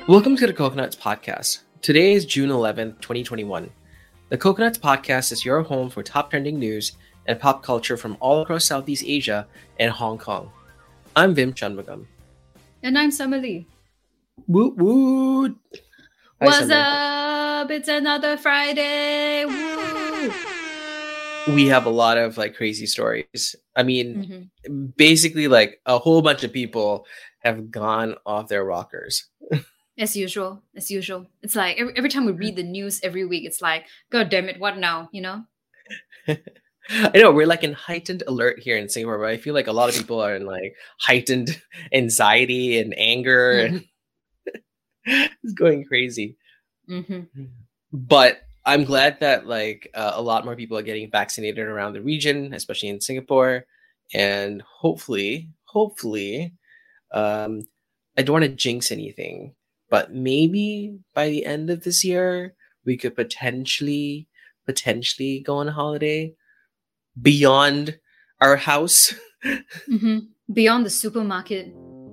Welcome to the Coconuts Podcast. Today is June 11th, 2021. The Coconuts Podcast is your home for top trending news and pop culture from all across Southeast Asia and Hong Kong. I'm Vim Shanmugam. And I'm Summer Lee. Woot woot! Hi, What's Summer. up? It's another Friday. Woo! We have a lot of crazy stories. I mean, basically a whole bunch of people have gone off their rockers. As usual. It's like every time we read the news every week, it's like, God damn it, what now? You know? I know we're in heightened alert here in Singapore, but I feel like a lot of people are in heightened anxiety and anger, and it's going crazy. But I'm glad that a lot more people are getting vaccinated around the region, especially in Singapore, and hopefully, I don't want to jinx anything, but maybe by the end of this year, we could potentially go on a holiday beyond our house. Beyond the supermarket.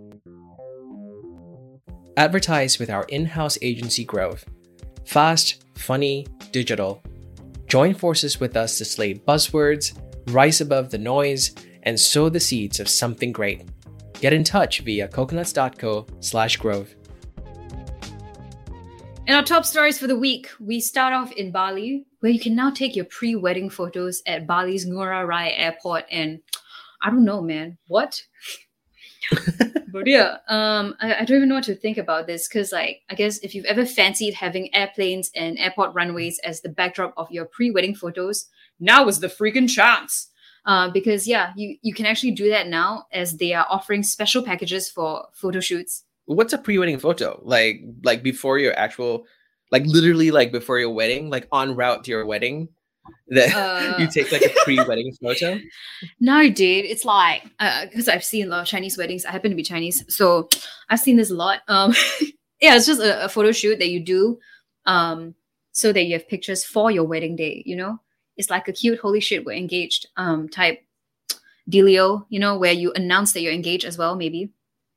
Advertise with our in-house agency Grove. Fast, funny, digital. Join forces with us to slay buzzwords, rise above the noise, and sow the seeds of something great. Get in touch via coconuts.co/grove. And our top stories for the week, we start off in Bali, where you can now take your pre-wedding photos at Bali's Ngurah Rai Airport. And I don't know, man, what? But yeah, I don't even know what to think about this, because I guess if you've ever fancied having airplanes and airport runways as the backdrop of your pre-wedding photos, now is the freaking chance. Because you can actually do that now, as they are offering special packages for photo shoots. What's a pre-wedding photo? Like before your actual, literally before your wedding, en route to your wedding, that you take a pre-wedding photo? No, dude. It's because I've seen a lot of Chinese weddings. I happen to be Chinese, so I've seen this a lot. It's just a photo shoot that you do, so that you have pictures for your wedding day. You know, it's like a cute "holy shit, we're engaged" type dealio. You know, where you announce that you're engaged as well, maybe.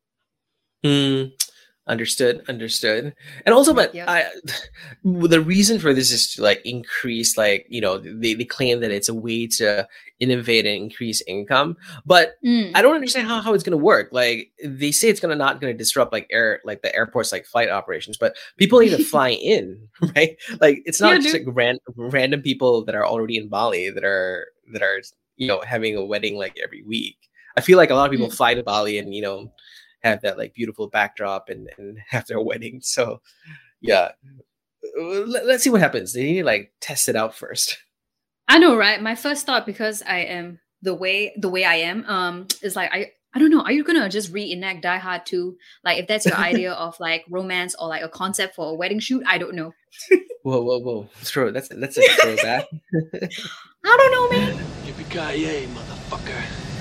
Understood. And also, but the reason for this is to increase, they claim that it's a way to innovate and increase income, but I don't understand how it's going to work. They say it's not going to disrupt the airport's flight operations, but people need to fly in, right? It's not just random people that are already in Bali that are having a wedding every week. I feel like a lot of people fly to Bali and have that beautiful backdrop and have their wedding. So yeah, let's see what happens. They need to test it out first. I know, right? My first thought, because I am the way I am, is I don't know. Are you gonna just reenact Die Hard 2? If that's your idea of romance or a concept for a wedding shoot? I don't know. Whoa! That's a throwback. I don't know, man. Yippee-ki-yay, motherfucker.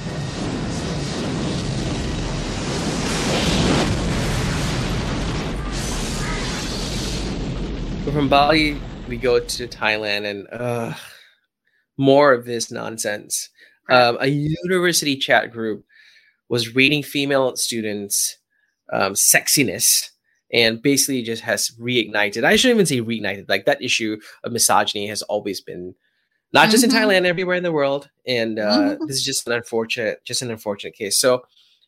From Bali, we go to Thailand, and more of this nonsense. A university chat group was rating female students' sexiness, and basically just has reignited. I shouldn't even say reignited. That issue of misogyny has always been, not just in Thailand, everywhere in the world. And this is just an unfortunate case. So,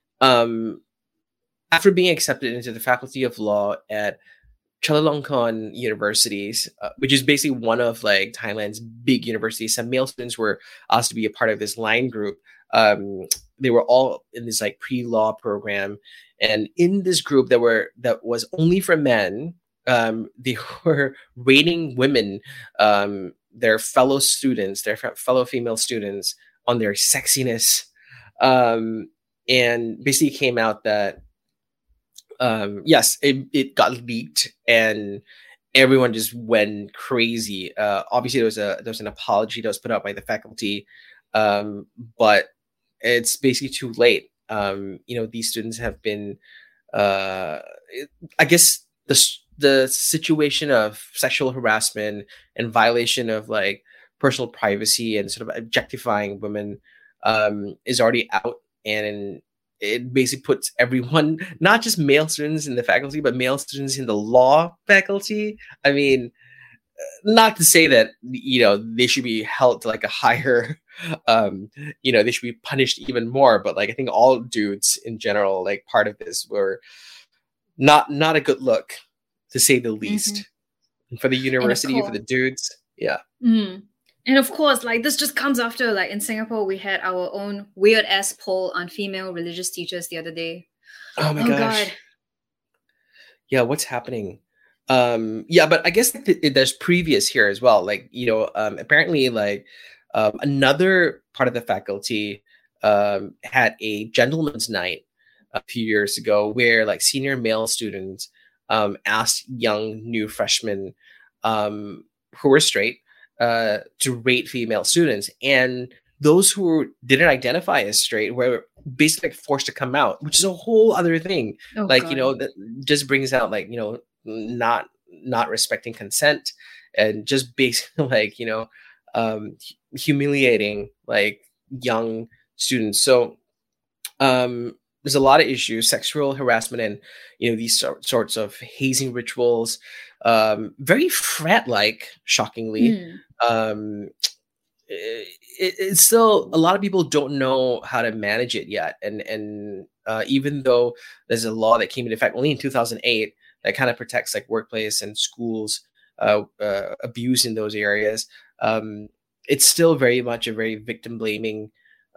after being accepted into the Faculty of Law at Chulalongkorn universities, which is basically one of Thailand's big universities, some male students were asked to be a part of this line group. They were all in this pre-law program, and in this group that was only for men, they were rating women, their fellow students, their fellow female students, on their sexiness, and basically came out that yes, it got leaked and everyone just went crazy. Obviously, there was an apology that was put out by the faculty, but it's basically too late. These students have been, I guess, the situation of sexual harassment and violation of personal privacy and sort of objectifying women is already out, and it basically puts everyone, not just male students in the faculty, but male students in the law faculty. I mean, not to say that they should be held to like a higher they should be punished even more, but like I think all dudes in general, like part of this were not a good look, to say the least. And for the university, for the dudes, yeah. And of course, like this just comes after, like in Singapore, we had our own weird ass poll on female religious teachers the other day. Oh my gosh. God. Yeah, what's happening? But I guess there's previous here as well. Like, apparently like another part of the faculty had a gentleman's night a few years ago where like senior male students asked young new freshmen who were straight to rate female students, and those who didn't identify as straight were basically like forced to come out, which is a whole other thing. God. That just brings out like not respecting consent, and just basically like humiliating like young students. So there's a lot of issues, sexual harassment, and these sorts of hazing rituals, very frat-like, shockingly. It's still, a lot of people don't know how to manage it yet, and even though there's a law that came into effect only in 2008 that kind of protects like workplace and schools abuse in those areas, it's still very much a very victim blaming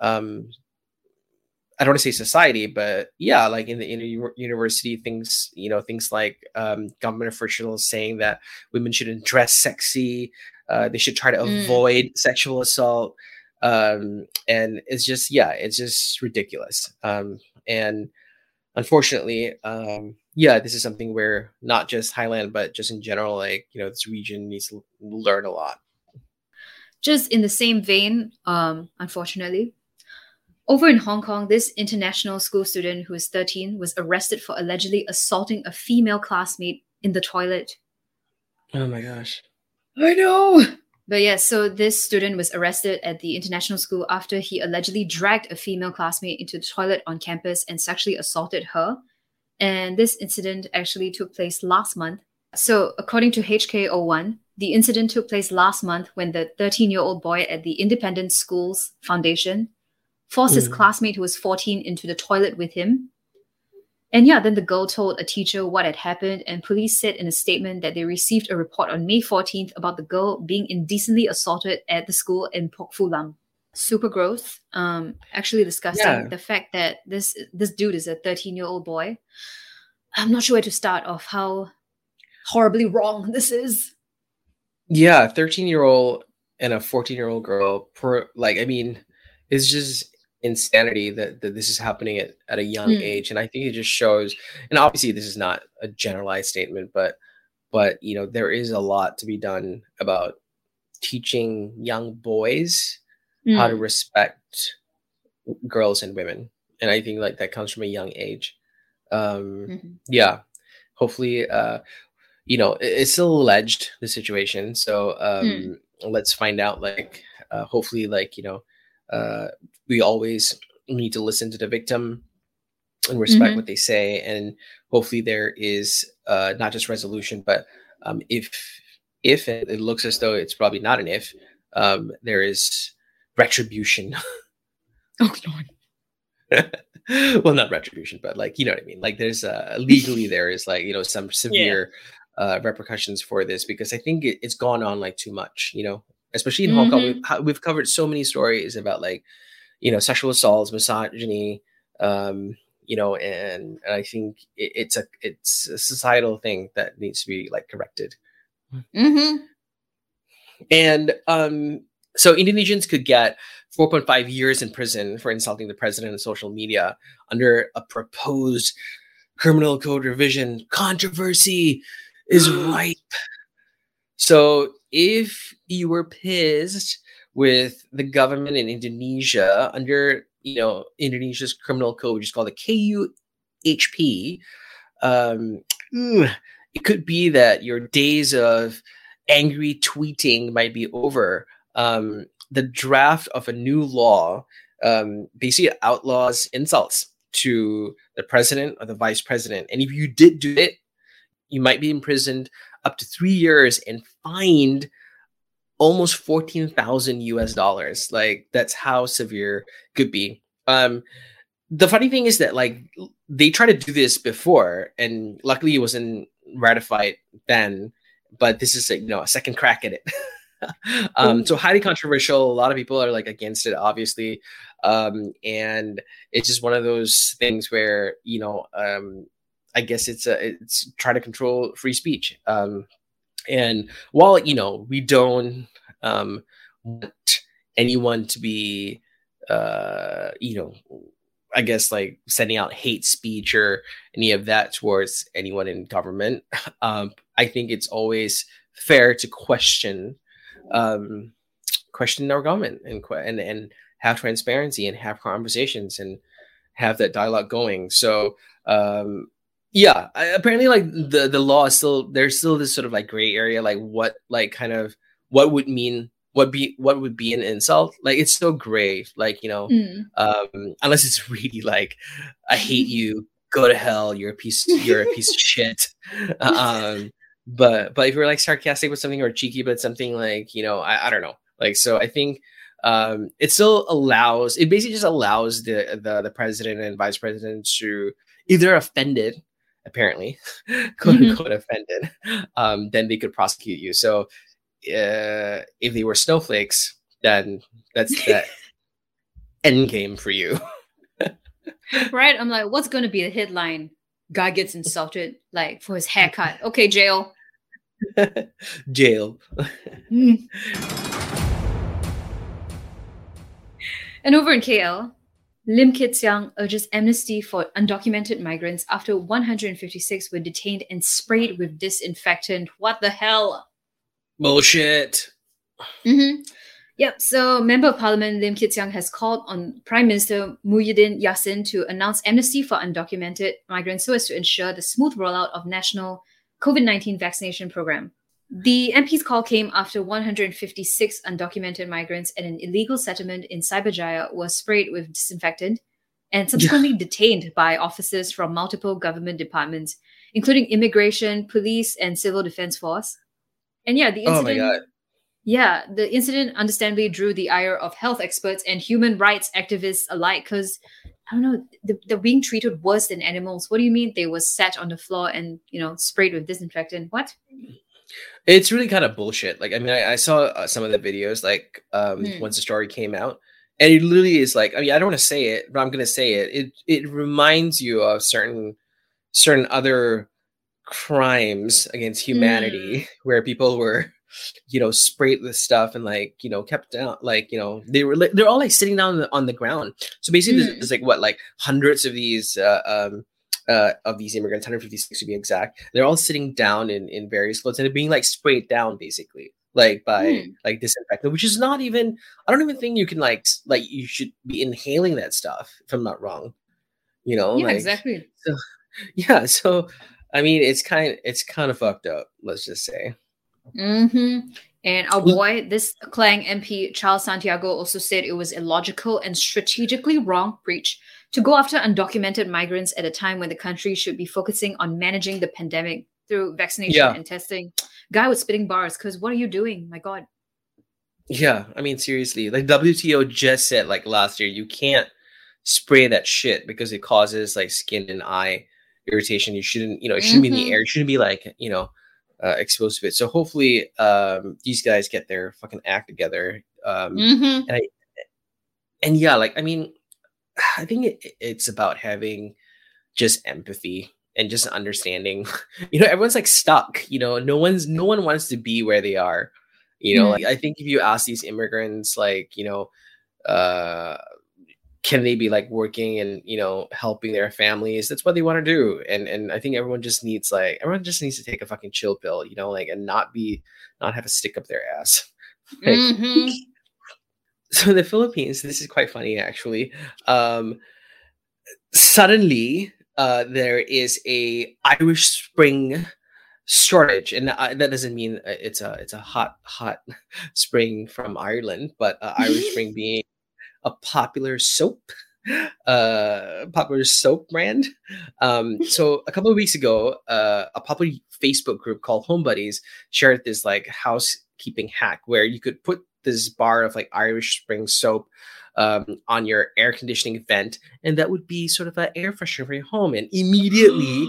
I don't want to say society, but yeah, like in the university, things like government officials saying that women shouldn't dress sexy, they should try to avoid sexual assault, and it's just ridiculous. And unfortunately, this is something where not just Thailand, but just in general, like this region needs to learn a lot. Just in the same vein, unfortunately, over in Hong Kong, this international school student who is 13 was arrested for allegedly assaulting a female classmate in the toilet. Oh my gosh. I know! But yeah, so this student was arrested at the international school after he allegedly dragged a female classmate into the toilet on campus and sexually assaulted her. And this incident actually took place last month. So according to HK01, the incident took place last month when the 13-year-old boy at the Independent Schools Foundation forced his classmate who was 14 into the toilet with him. And yeah, then the girl told a teacher what had happened, and police said in a statement that they received a report on May 14th about the girl being indecently assaulted at the school in Pok Fu Lam. Super gross. Actually disgusting. The fact that this dude is a 13-year-old boy. I'm not sure where to start off how horribly wrong this is. Yeah, 13-year-old and a 14-year-old girl. It's just insanity that this is happening at a young age. And I think it just shows, and obviously this is not a generalized statement, but there is a lot to be done about teaching young boys how to respect girls and women. And I think like that comes from a young age. Hopefully it's still alleged, the situation, so let's find out, like hopefully, like we always need to listen to the victim and respect what they say, and hopefully there is not just resolution, but if it looks as though it's probably not an if, there is retribution. Oh Lord. Well, not retribution, but like, you know what I mean? Like there's legally there is like, some severe repercussions for this, because I think it's gone on like too much, especially in Hong Kong. We've covered so many stories about like, sexual assaults, misogyny, and I think it's a societal thing that needs to be like corrected. And so Indonesians could get 4.5 years in prison for insulting the president on social media under a proposed criminal code revision. Controversy is ripe. So if you were pissed with the government in Indonesia under, Indonesia's criminal code, which is called the KUHP, it could be that your days of angry tweeting might be over. The draft of a new law basically outlaws insults to the president or the vice president. And if you did do it, you might be imprisoned up to 3 years and fined almost 14,000 US dollars. Like, that's how severe it could be. The funny thing is that, like, they tried to do this before, and luckily it wasn't ratified then, but this is a second crack at it. So highly controversial. A lot of people are like against it, obviously. And it's just one of those things where, I guess it's trying to control free speech. And while, we don't want anyone to be, I guess, like, sending out hate speech or any of that towards anyone in government, I think it's always fair to question our government and have transparency and have conversations and have that dialogue going. So apparently, like, the law is there's still this sort of like gray area, like what would be an insult. Like, it's so gray, like, unless it's really like, I hate you, go to hell, you're a piece of shit. But if you're like sarcastic with something or cheeky about something, like, I don't know. Like, so I think it basically just allows the president and vice president to, if they're offended, apparently, quote unquote offended, then they could prosecute you. So if they were snowflakes, then that's that end game for you. Right? I'm like, what's going to be the headline? Guy gets insulted, like, for his haircut. Okay, jail. Jail. And over in KL, Lim Kit Siang urges amnesty for undocumented migrants after 156 were detained and sprayed with disinfectant. What the hell? Bullshit. Yep. So, Member of Parliament Lim Kit Siang has called on Prime Minister Muhyiddin Yassin to announce amnesty for undocumented migrants so as to ensure the smooth rollout of national COVID-19 vaccination program. The MP's call came after 156 undocumented migrants at an illegal settlement in Cyberjaya were sprayed with disinfectant and subsequently detained by officers from multiple government departments, including immigration, police, and civil defense force. And the incident. Oh my God. Yeah, the incident understandably drew the ire of health experts and human rights activists alike because, I don't know, they're being treated worse than animals. What do you mean they were sat on the floor and, sprayed with disinfectant? What? It's really kind of bullshit. Like, I mean, I saw some of the videos, like, once the story came out, and it literally is like, I mean, I don't want to say it, but I'm going to say it. It reminds you of certain other crimes against humanity where people were, sprayed with stuff and, like, kept down, like, they're all like sitting down on the ground. So basically there's like hundreds of these immigrants, 156 to be exact. They're all sitting down in various clothes and they're being like sprayed down basically, like by like disinfectant, which is not even, I don't even think you can like you should be inhaling that stuff, if I'm not wrong. Yeah, like, exactly. So, yeah, so I mean, it's kind of fucked up, let's just say. And our boy, this Klang MP Charles Santiago, also said it was illogical and strategically wrong breach to go after undocumented migrants at a time when the country should be focusing on managing the pandemic through vaccination and testing. Guy was spitting bars because what are you doing? My God. Yeah, I mean, seriously, like WTO just said like last year, you can't spray that shit because it causes like skin and eye irritation. You shouldn't, it shouldn't be in the air. It shouldn't be like, exposed to it. So hopefully these guys get their fucking act together. And like, I mean, I think it's about having just empathy and just understanding. Everyone's like stuck. No one wants to be where they are. Like, I think if you ask these immigrants, like, can they be like working and helping their families? That's what they want to do. And I think everyone just needs to take a fucking chill pill, like, and not have a stick up their ass. Like, so in the Philippines, this is quite funny actually. Suddenly, there is a Irish Spring shortage, and that doesn't mean it's a hot spring from Ireland, but Irish Spring being a popular soap popular soap brand. So a couple of weeks ago, a popular Facebook group called Home Buddies shared this like housekeeping hack where you could put this bar of like Irish Spring soap on your air conditioning vent, and that would be sort of an air freshener for your home. And immediately,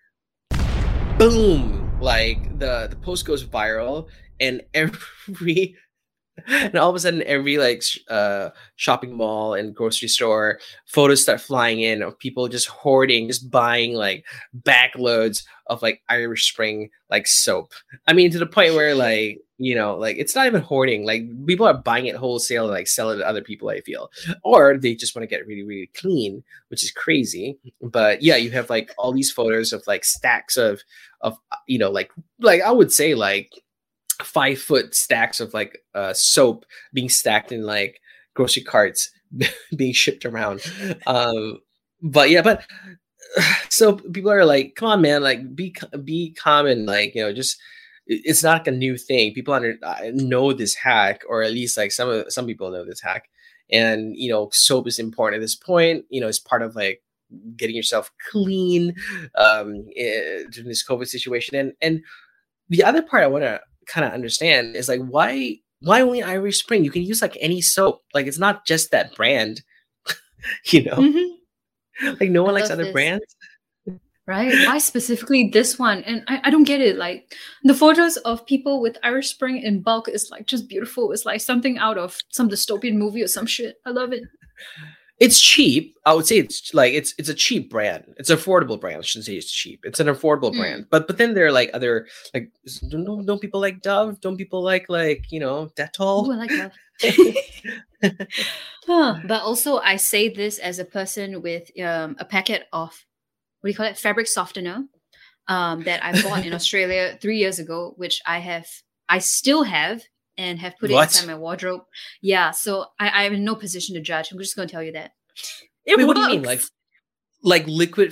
boom! Like the post goes viral, and every and all of a sudden every like shopping mall and grocery store photos start flying in of people just hoarding, just buying like backloads of like Irish Spring like soap. I mean, to the point where like, you know, like it's not even hoarding, like people are buying it wholesale and like sell it to other people, I feel, or they just want to get really really clean, which is crazy. But yeah, you have like all these photos of like stacks of you know, like I would say like 5-foot stacks of like soap being stacked in like grocery carts being shipped around. But yeah, but so people are like, come on, man, like be calm and like, you know, just it's not like a new thing. People know this hack, or at least like some people know this hack. And you know, soap is important at this point. You know, it's part of like getting yourself clean during this COVID situation. And the other part I want to kind of understand is like why only Irish Spring? You can use like any soap. Like it's not just that brand, you know. Mm-hmm. Like no one likes other brands, right? Why specifically this one? And I don't get it. Like the photos of people with Irish Spring in bulk is like just beautiful. It's like something out of some dystopian movie or some shit. I love it. It's cheap. I would say it's like it's a cheap brand. It's an affordable brand. I shouldn't say it's cheap. It's an affordable brand. But then there are like other like don't people like Dove? Don't people like you know, Dettol? Ooh, I like Dove. But also I say this as a person with a packet of what do you call it? Fabric softener that I bought in Australia 3 years ago, which I still have. And have put it inside my wardrobe. Yeah, so I'm in no position to judge. I'm just going to tell you that. Wait, what do you mean? Like liquid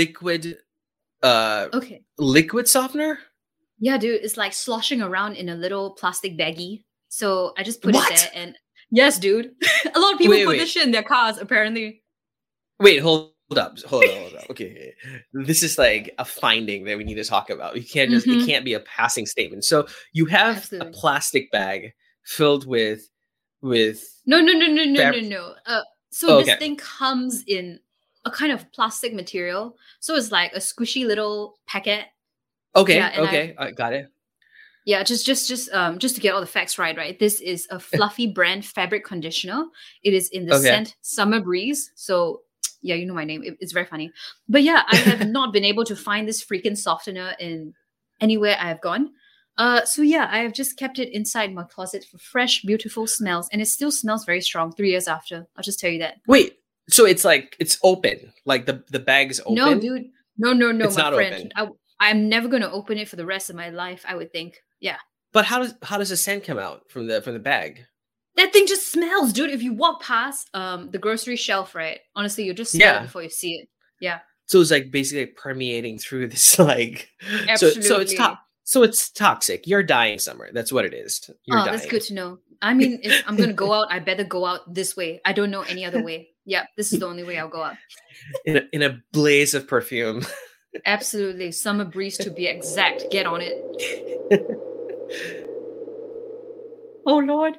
okay. Liquid softener? Yeah, dude, it's like sloshing around in a little plastic baggie. So I just put it there and yes, dude. A lot of people put this shit in their cars, apparently. Wait, hold up. Okay. This is like a finding that we need to talk about. You can't just it can't be a passing statement. So you have a plastic bag filled with No. So this thing comes in a kind of plastic material. So it's like a squishy little packet. Okay, I got it. Yeah, just to get all the facts right? This is a Fluffy brand fabric conditioner. It is in the scent Summer Breeze. So yeah, you know my name. It's very funny. But yeah, I have not been able to find this freaking softener in anywhere I have gone. So yeah, I have just kept it inside my closet for fresh, beautiful smells. And it still smells very strong 3 years after. I'll just tell you that. Wait, so it's like, it's open? Like the bag is open? No, dude. No, it's my not friend. open. I'm never going to open it for the rest of my life, I would think. Yeah. But how does the scent come out from the bag? That thing just smells, dude. If you walk past the grocery shelf, right? Honestly, you just smell it before you see it. Yeah. So it's like basically permeating through this like Absolutely. So it's toxic. You're dying somewhere. That's what it is. You're dying. That's good to know. I mean, if I'm gonna go out, I better go out this way. I don't know any other way. Yeah, this is the only way I'll go out. In a blaze of perfume. Absolutely. Summer Breeze to be exact. Get on it. Oh Lord.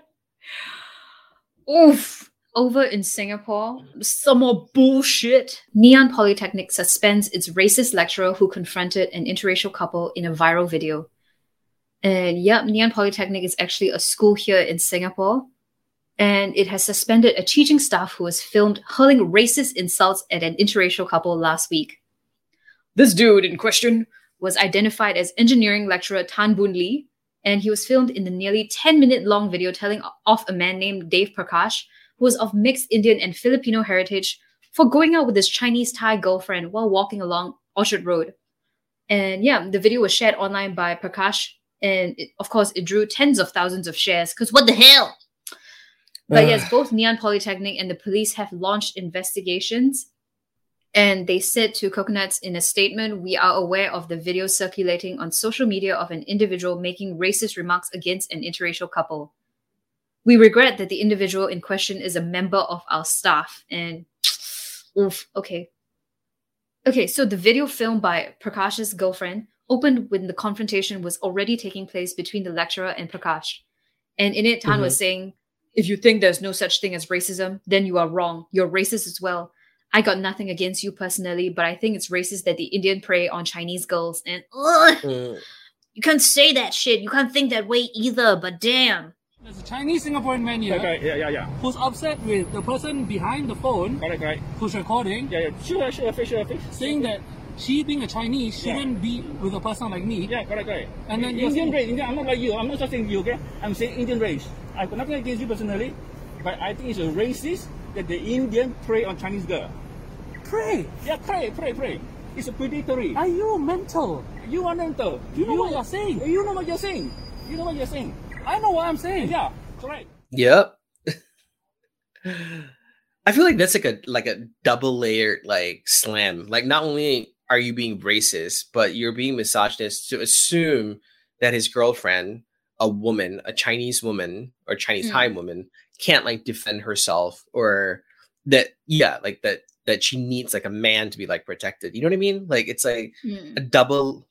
Oof. Over in Singapore, some more bullshit. Ngee Ann Polytechnic suspends its racist lecturer who confronted an interracial couple in a viral video. And yeah, Ngee Ann Polytechnic is actually a school here in Singapore. And it has suspended a teaching staff who was filmed hurling racist insults at an interracial couple last week. This dude in question was identified as engineering lecturer Tan Boon Lee, and he was filmed in the nearly 10-minute long video telling of a man named Dave Prakash, who was of mixed Indian and Filipino heritage, for going out with his Chinese Thai girlfriend while walking along Orchard Road. And yeah, the video was shared online by Prakash, and of course it drew tens of thousands of shares, because what the hell? But yes, both Ngee Ann Polytechnic and the police have launched investigations. And they said to Coconuts in a statement, "We are aware of the video circulating on social media of an individual making racist remarks against an interracial couple. We regret that the individual in question is a member of our staff." And Oof. Okay. Okay, so the video filmed by Prakash's girlfriend opened when the confrontation was already taking place between the lecturer and Prakash. And in it, Tan was saying, if you think there's no such thing as racism, then you are wrong. You're racist as well. I got nothing against you personally, but I think it's racist that the Indian prey on Chinese girls. And you can't say that shit. You can't think that way either, but damn. There's a Chinese Singaporean man here who's upset with the person behind the phone who's recording, Sure, saying that she being a Chinese shouldn't be with a person like me. Yeah, correct. And then Indian race, I'm not like you. I'm not just saying you, okay? I'm saying Indian race. I've got nothing against you personally, but I think it's a racist that the Indian prey on Chinese girl. Pray! Yeah, prey. It's a predatory. Are you mental? You are mental. You know what you're saying? You know what you're saying. I know what I'm saying. Yeah, correct. Yep. I feel like that's like a double layered like slam. Like not only are you being racist, but you're being misogynist to assume that his girlfriend, a woman, a Chinese woman or Chinese Thai woman, can't like defend herself, or that that she needs like a man to be like protected. You know what I mean? Like it's like a double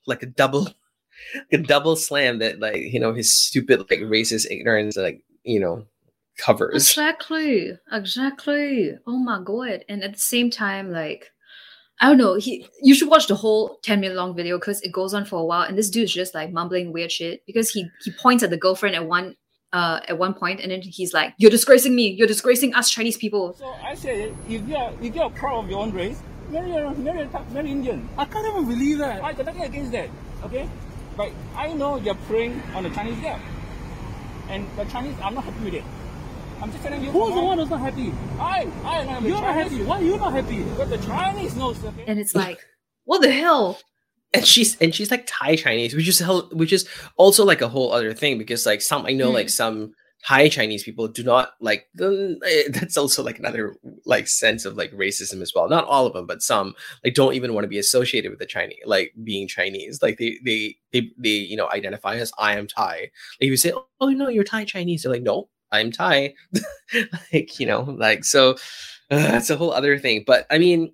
slam that like, you know, his stupid like racist ignorance like, you know, covers. Exactly. Oh my god. And at the same time, like, I don't know, you should watch the whole 10-minute long video because it goes on for a while, and this dude's just like mumbling weird shit because he points at the girlfriend at one point, and then he's like, you're disgracing me, you're disgracing us Chinese people. So I say, if you're proud of your own race, marry Indian. I can't even believe that. I got nothing against that, okay? But I know you're preying on the Chinese girl, and the Chinese are not happy with it. I'm just telling you. Who's the one who's not happy? You're not happy. Why are you not happy? Because the Chinese knows. Okay? And it's like, what the hell? And she's like Thai Chinese, which is also like a whole other thing, because like I know like some Thai Chinese people do not like that's also like another like sense of like racism as well. Not all of them, but some like don't even want to be associated with the Chinese, like being Chinese. Like they you know, identify as I am Thai. Like if you say, oh no, you're Thai Chinese, they're like, no, I'm Thai. Like, you know, like, so it's a whole other thing. But I mean,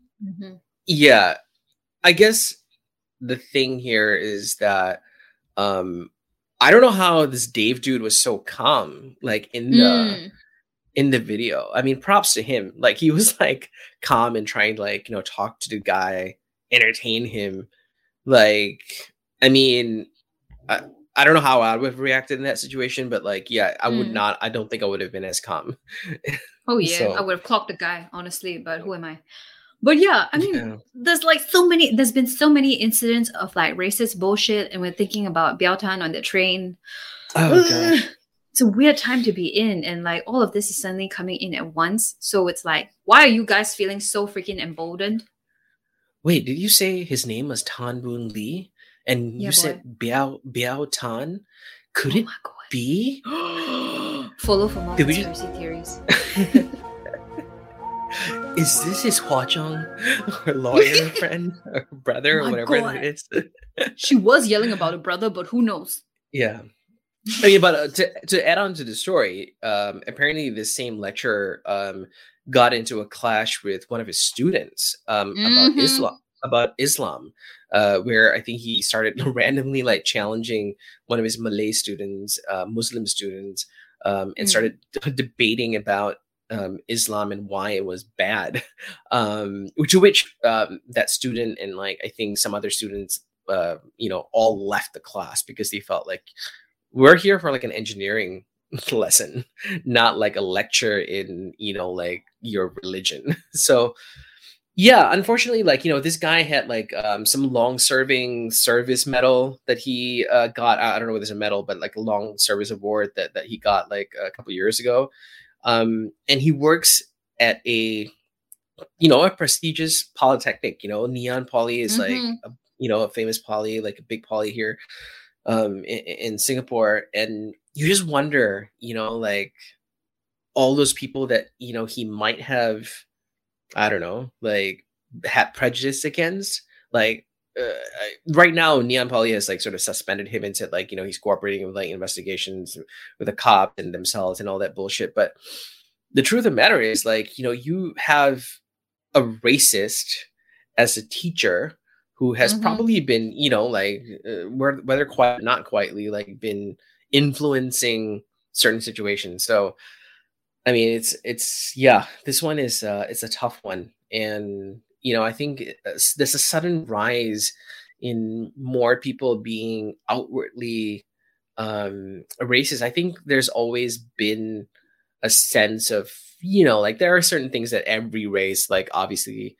yeah, I guess the thing here is that I don't know how this Dave dude was so calm, like in the video. I mean, props to him. Like he was like calm and trying to like, you know, talk to the guy, entertain him. Like, I mean, I don't know how I would have reacted in that situation, but like, yeah, I would not. I don't think I would have been as calm. Oh yeah, so, I would have clocked the guy, honestly. But who am I? But yeah, I mean, there's been so many incidents of like racist bullshit, and we're thinking about Biao Tan on the train. Oh gosh. It's a weird time to be in, and like all of this is suddenly coming in at once. So it's like, why are you guys feeling so freaking emboldened? Wait, did you say his name was Tan Boon Lee? And you said Biao Tan? Could it be? Follow for more conspiracy theories. Is this his Hwa-Chong or lawyer friend or brother or whatever it is? She was yelling about a brother, but who knows? Yeah. I mean, but to add on to the story, apparently this same lecturer got into a clash with one of his students about Islam, where I think he started randomly like challenging one of his Malay students, Muslim students, and started debating about Islam and why it was bad, which that student and like I think some other students you know, all left the class because they felt like we're here for like an engineering lesson, not like a lecture in, you know, like your religion. So yeah, unfortunately, like, you know, this guy had like some long serving service medal that he got. I don't know whether it's a medal, but like a long service award that he got like a couple years ago. And he works at a, you know, a prestigious polytechnic. You know, Ngee Ann Poly is like, you know, a famous poly, like a big poly here in Singapore. And you just wonder, you know, like all those people that, you know, he might have, I don't know, like had prejudice against, like right now Ngee Ann Poly has like sort of suspended him and said like, you know, he's cooperating with like investigations with the cop and themselves and all that bullshit. But the truth of the matter is like, you know, you have a racist as a teacher who has probably been, whether quite not quietly, like been influencing certain situations. So, I mean, this one is it's a tough one, and I think there's a sudden rise in more people being outwardly racist. I think there's always been a sense of, like there are certain things that every race, like obviously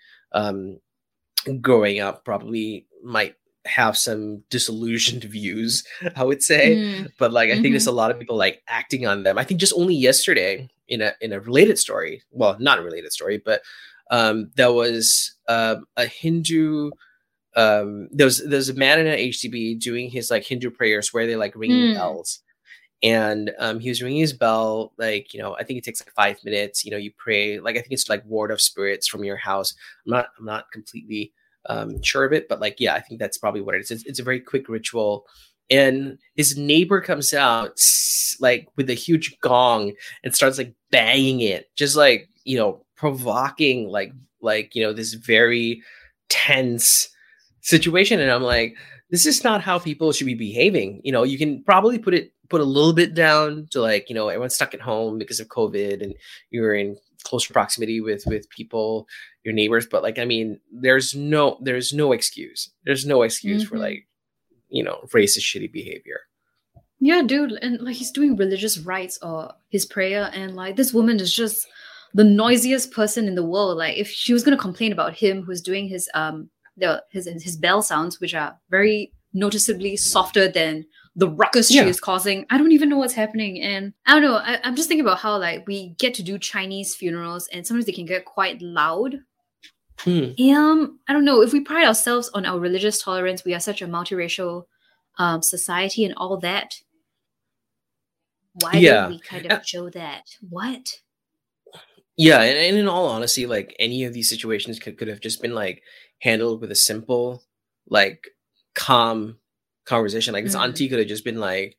growing up probably might have some disillusioned views, I would say. But like I think there's a lot of people like acting on them. I think just only yesterday in a related story, well, not a related story, but there was a Hindu there's a man in an HDB doing his like Hindu prayers where they like ringing bells. And he was ringing his bell, like, I think it takes like 5 minutes. You pray, like I think it's like ward of spirits from your house. I'm not completely sure of it, but like, yeah, I think that's probably what it is. It's a very quick ritual. And his neighbor comes out like with a huge gong and starts like banging it, just like, provoking like, this very tense situation. And I'm like, this is not how people should be behaving. You can probably put a little bit down to like, everyone's stuck at home because of COVID and you're in close proximity with people, your neighbors. But like, I mean, there's no excuse. There's no excuse for like, racist, shitty behavior. Yeah, dude. And like he's doing religious rites or his prayer. And like this woman is just the noisiest person in the world. Like if she was going to complain about him who's doing his bell sounds, which are very noticeably softer than the ruckus she is causing, I don't even know what's happening. And I don't know, I'm just thinking about how like we get to do Chinese funerals and sometimes they can get quite loud. I don't know, if we pride ourselves on our religious tolerance, we are such a multiracial society and all that, why don't we kind of show that? What? Yeah, and in all honesty, like any of these situations could have just been like handled with a simple, like calm conversation. Like this auntie could have just been like,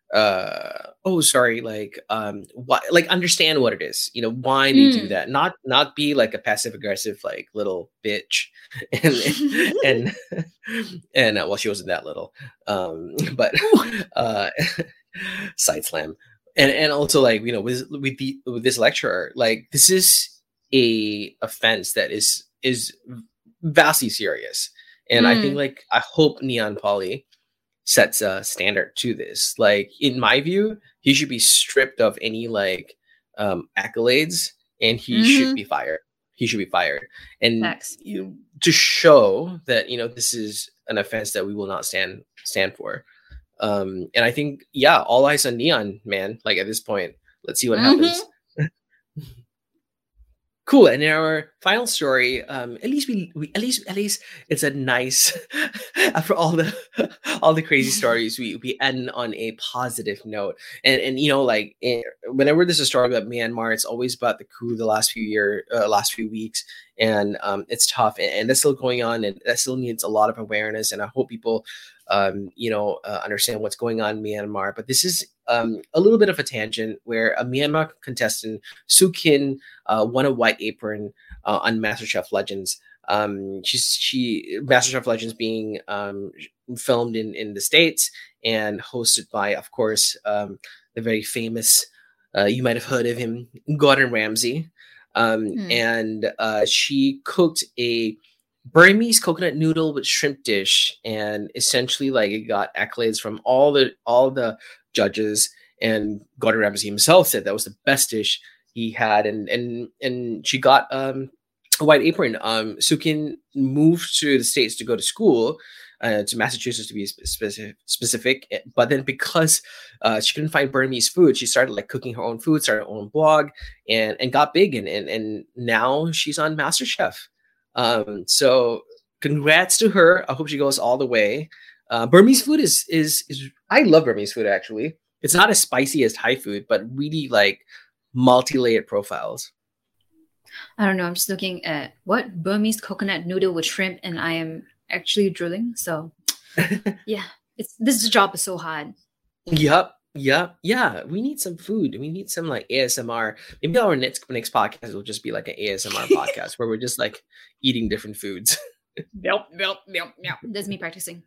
oh sorry, like what, like understand what it is, why they do that, not be like a passive aggressive like little bitch. And well, she wasn't that little, but side slam. And also like, with this lecturer, like this is a offense that is vastly serious. And I think like, I hope Neon Poly sets a standard to this. Like in my view, he should be stripped of any like accolades and he should be fired. He should be fired. And to show that, this is an offense that we will not stand for. And I think, all eyes on Neon, man. Like at this point, let's see what happens. Cool. And in our final story, at least it's a nice, after all the crazy stories, we end on a positive note. And like whenever there's a story about Myanmar, it's always about the coup the last few weeks. And it's tough and that's still going on and that still needs a lot of awareness. And I hope people understand what's going on in Myanmar. But this is a little bit of a tangent where a Myanmar contestant, Soo Kin, won a white apron on MasterChef Legends. MasterChef Legends being filmed in the States and hosted by, of course, the very famous, you might have heard of him, Gordon Ramsay. And she cooked a Burmese coconut noodle with shrimp dish, and essentially like it got accolades from all the judges, and Gordon Ramsay himself said that was the best dish he had, and she got a white apron. Soo Kin moved to the States to go to school, to Massachusetts to be specific, but then because she couldn't find Burmese food, she started like cooking her own food, started her own blog, and got big, and now she's on MasterChef. So congrats to her. I hope she goes all the way. Burmese food is I love Burmese food, actually. It's not as spicy as Thai food, but really like multi-layered profiles. I don't know. I'm just looking at what Burmese coconut noodle with shrimp, and I am actually drooling. So yeah, this job is so hard. Yep. Yeah. We need some food. We need some like ASMR. Maybe our next podcast will just be like an ASMR podcast where we're just like eating different foods. Yep. That's me practicing.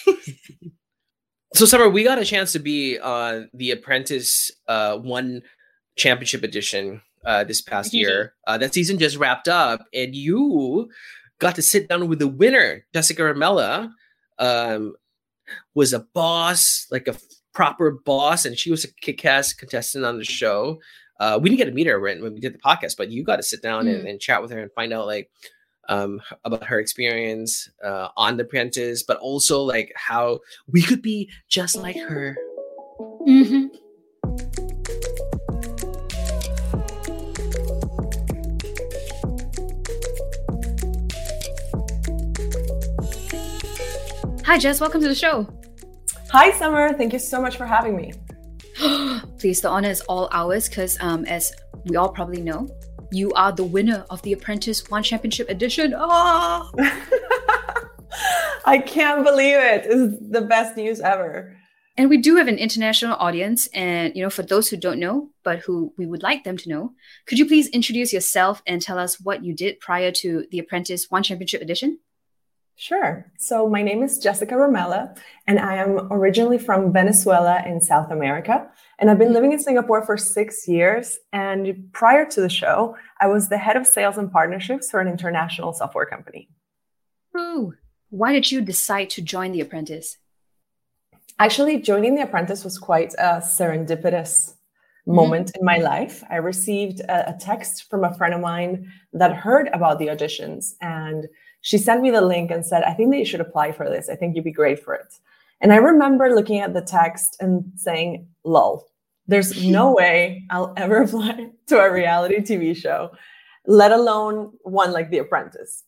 So Summer, we got a chance to be on the Apprentice 1 Championship Edition this past year. That season just wrapped up, and you got to sit down with the winner, Jessica Ramella. Was a boss, like a proper boss, and she was a kick-ass contestant on the show. We didn't get to meet her when we did the podcast, but you got to sit down and chat with her and find out like about her experience on The Apprentice, but also like how we could be just like her. Mm-hmm. Hi, Jess. Welcome to the show. Hi, Summer. Thank you so much for having me. Please, the honor is all ours because, as we all probably know, you are the winner of the Apprentice 1 Championship Edition. Oh! I can't believe it. It's the best news ever. And we do have an international audience. And, for those who don't know, but who we would like them to know, could you please introduce yourself and tell us what you did prior to the Apprentice 1 Championship Edition? Sure. So my name is Jessica Ramella, and I am originally from Venezuela in South America. And I've been living in Singapore for 6 years. And prior to the show, I was the head of sales and partnerships for an international software company. Oh, why did you decide to join The Apprentice? Actually, joining The Apprentice was quite a serendipitous moment in my life. I received a text from a friend of mine that heard about the auditions, and she sent me the link and said, I think that you should apply for this. I think you'd be great for it. And I remember looking at the text and saying, lol, there's no way I'll ever apply to a reality TV show, let alone one like The Apprentice.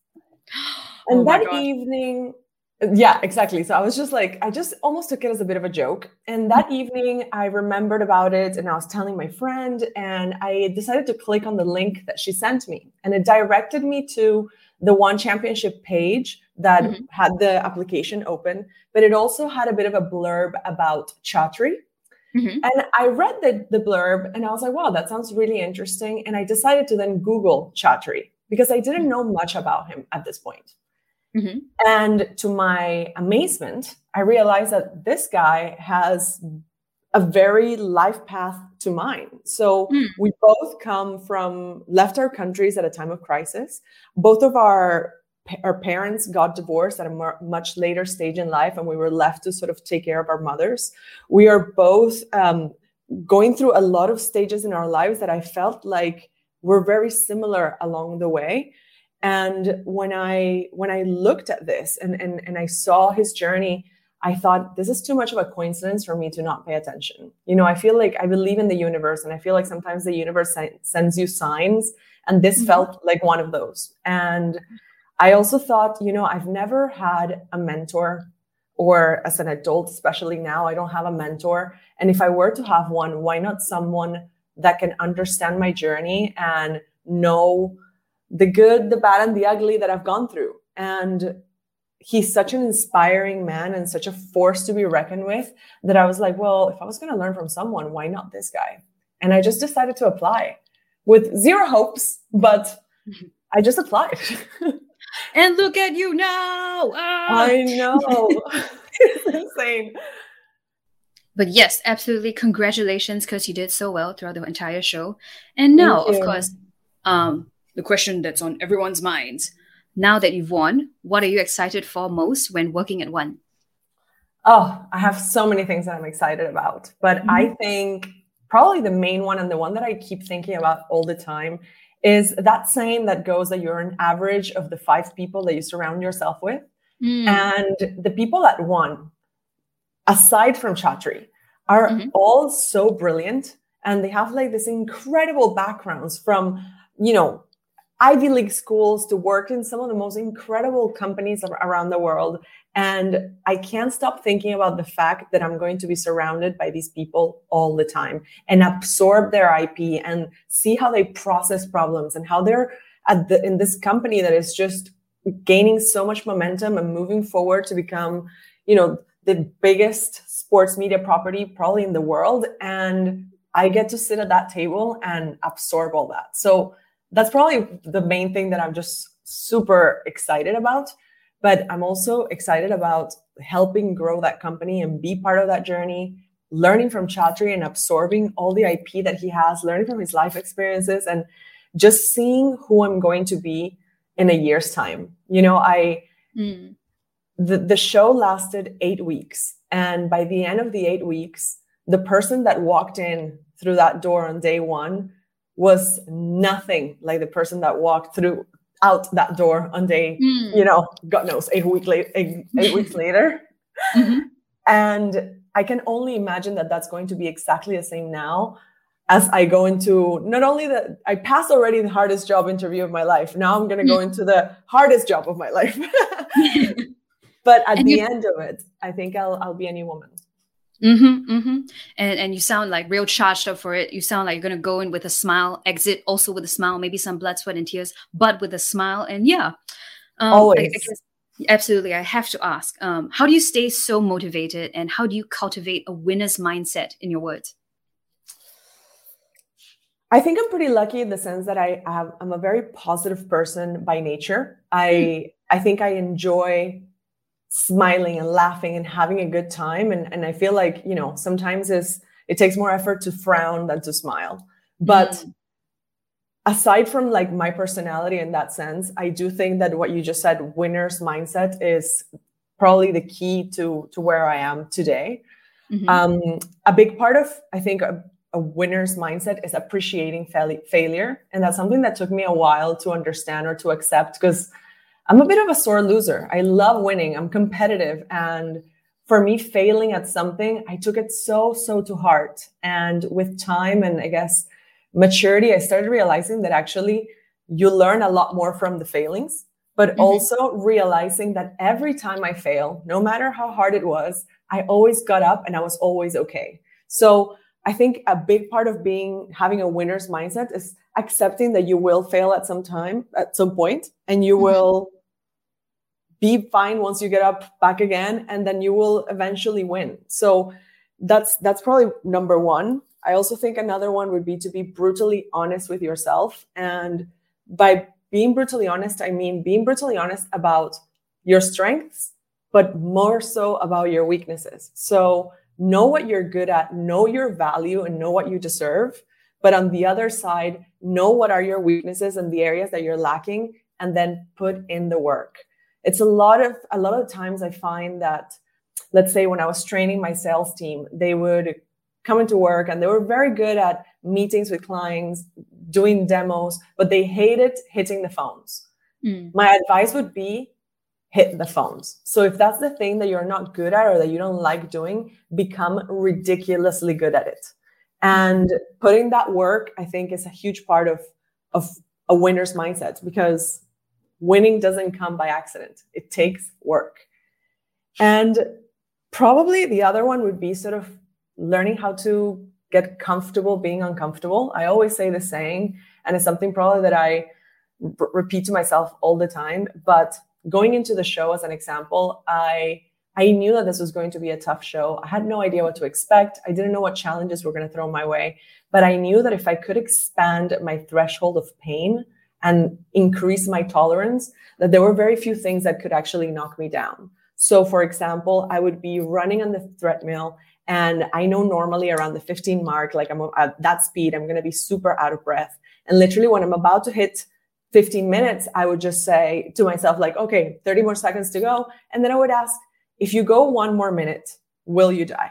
And that evening, yeah, exactly. So I was just like, I just almost took it as a bit of a joke. And that evening I remembered about it and I was telling my friend, and I decided to click on the link that she sent me. And it directed me to the 1 Championship page that had the application open, but it also had a bit of a blurb about Chatri. And I read the blurb and I was like, wow, that sounds really interesting. And I decided to then Google Chatri because I didn't know much about him at this point. And to my amazement, I realized that this guy has a very life path to mine. So we both left our countries at a time of crisis. Both of our parents got divorced at a much later stage in life, and we were left to sort of take care of our mothers. We are both going through a lot of stages in our lives that I felt like were very similar along the way. And when I looked at this and I saw his journey, I thought, this is too much of a coincidence for me to not pay attention. I feel like I believe in the universe, and I feel like sometimes the universe sends you signs, and this felt like one of those. And I also thought, I've never had a mentor, or as an adult, especially now, I don't have a mentor. And if I were to have one, why not someone that can understand my journey and know the good, the bad, and the ugly that I've gone through? And he's such an inspiring man and such a force to be reckoned with that I was like, well, if I was going to learn from someone, why not this guy? And I just decided to apply with zero hopes, but I just applied. And look at you now. I know. It's insane. But yes, absolutely. Congratulations, because you did so well throughout the entire show. And now, of course, the question that's on everyone's minds. Now that you've won, what are you excited for most when working at 1? Oh, I have so many things that I'm excited about. But I think probably the main one, and the one that I keep thinking about all the time, is that saying that goes that you're an average of the 5 people that you surround yourself with. And the people that won, aside from Chatri, are all so brilliant. And they have like this incredible backgrounds from, Ivy League schools to work in some of the most incredible companies around the world. And I can't stop thinking about the fact that I'm going to be surrounded by these people all the time and absorb their IP and see how they process problems and how they're in this company that is just gaining so much momentum and moving forward to become, the biggest sports media property probably in the world. And I get to sit at that table and absorb all that. So that's probably the main thing that I'm just super excited about. But I'm also excited about helping grow that company and be part of that journey, learning from Chatri and absorbing all the IP that he has, learning from his life experiences, and just seeing who I'm going to be in a year's time. You know, the show lasted 8 weeks. And by the end of the 8 weeks, the person that walked in through that door on day one was nothing like the person that walked through out that door on day, God knows, 8 weeks later. And I can only imagine that that's going to be exactly the same now as I go into not only I passed already the hardest job interview of my life. Now I'm going to go into the hardest job of my life. But at the end of it, I think I'll be a new woman. And you sound like real charged up for it. You sound like you're going to go in with a smile, exit also with a smile, maybe some blood, sweat, and tears, but with a smile. And always. I guess, absolutely. I have to ask, how do you stay so motivated, and how do you cultivate a winner's mindset, in your words? I think I'm pretty lucky in the sense that I'm a very positive person by nature. I think I enjoy smiling and laughing and having a good time. And I feel like, sometimes it takes more effort to frown than to smile. But aside from like my personality in that sense, I do think that what you just said, winner's mindset, is probably the key to where I am today. A big part of, I think, a winner's mindset is appreciating failure. And that's something that took me a while to understand or to accept, because I'm a bit of a sore loser. I love winning. I'm competitive. And for me, failing at something, I took it so to heart. And with time and I guess maturity, I started realizing that actually you learn a lot more from the failings, but also realizing that every time I fail, no matter how hard it was, I always got up and I was always okay. So I think a big part of having a winner's mindset is accepting that you will fail at some point, and you will be fine once you get up back again, and then you will eventually win. So that's probably number one. I also think another one would be to be brutally honest with yourself. And by being brutally honest, I mean being brutally honest about your strengths, but more so about your weaknesses. So know what you're good at, know your value, and know what you deserve. But on the other side, know what are your weaknesses and the areas that you're lacking, and then put in the work. It's a lot of times I find that, let's say when I was training my sales team, they would come into work and they were very good at meetings with clients, doing demos, but they hated hitting the phones. My advice would be hit the phones. So if that's the thing that you're not good at or that you don't like doing, become ridiculously good at it. And putting that work, I think, is a huge part of a winner's mindset, because winning doesn't come by accident. It takes work. And probably the other one would be sort of learning how to get comfortable being uncomfortable. I always say the saying, and it's something probably that I repeat to myself all the time. But going into the show, as an example, I knew that this was going to be a tough show. I had no idea what to expect. I didn't know what challenges were going to throw my way. But I knew that if I could expand my threshold of pain and increase my tolerance, that there were very few things that could actually knock me down. So, for example, I would be running on the treadmill, and I know normally around the 15 mark, like I'm at that speed, I'm going to be super out of breath. And literally when I'm about to hit 15 minutes, I would just say to myself, like, okay, 30 more seconds to go. And then I would ask, if you go 1 more minute, will you die?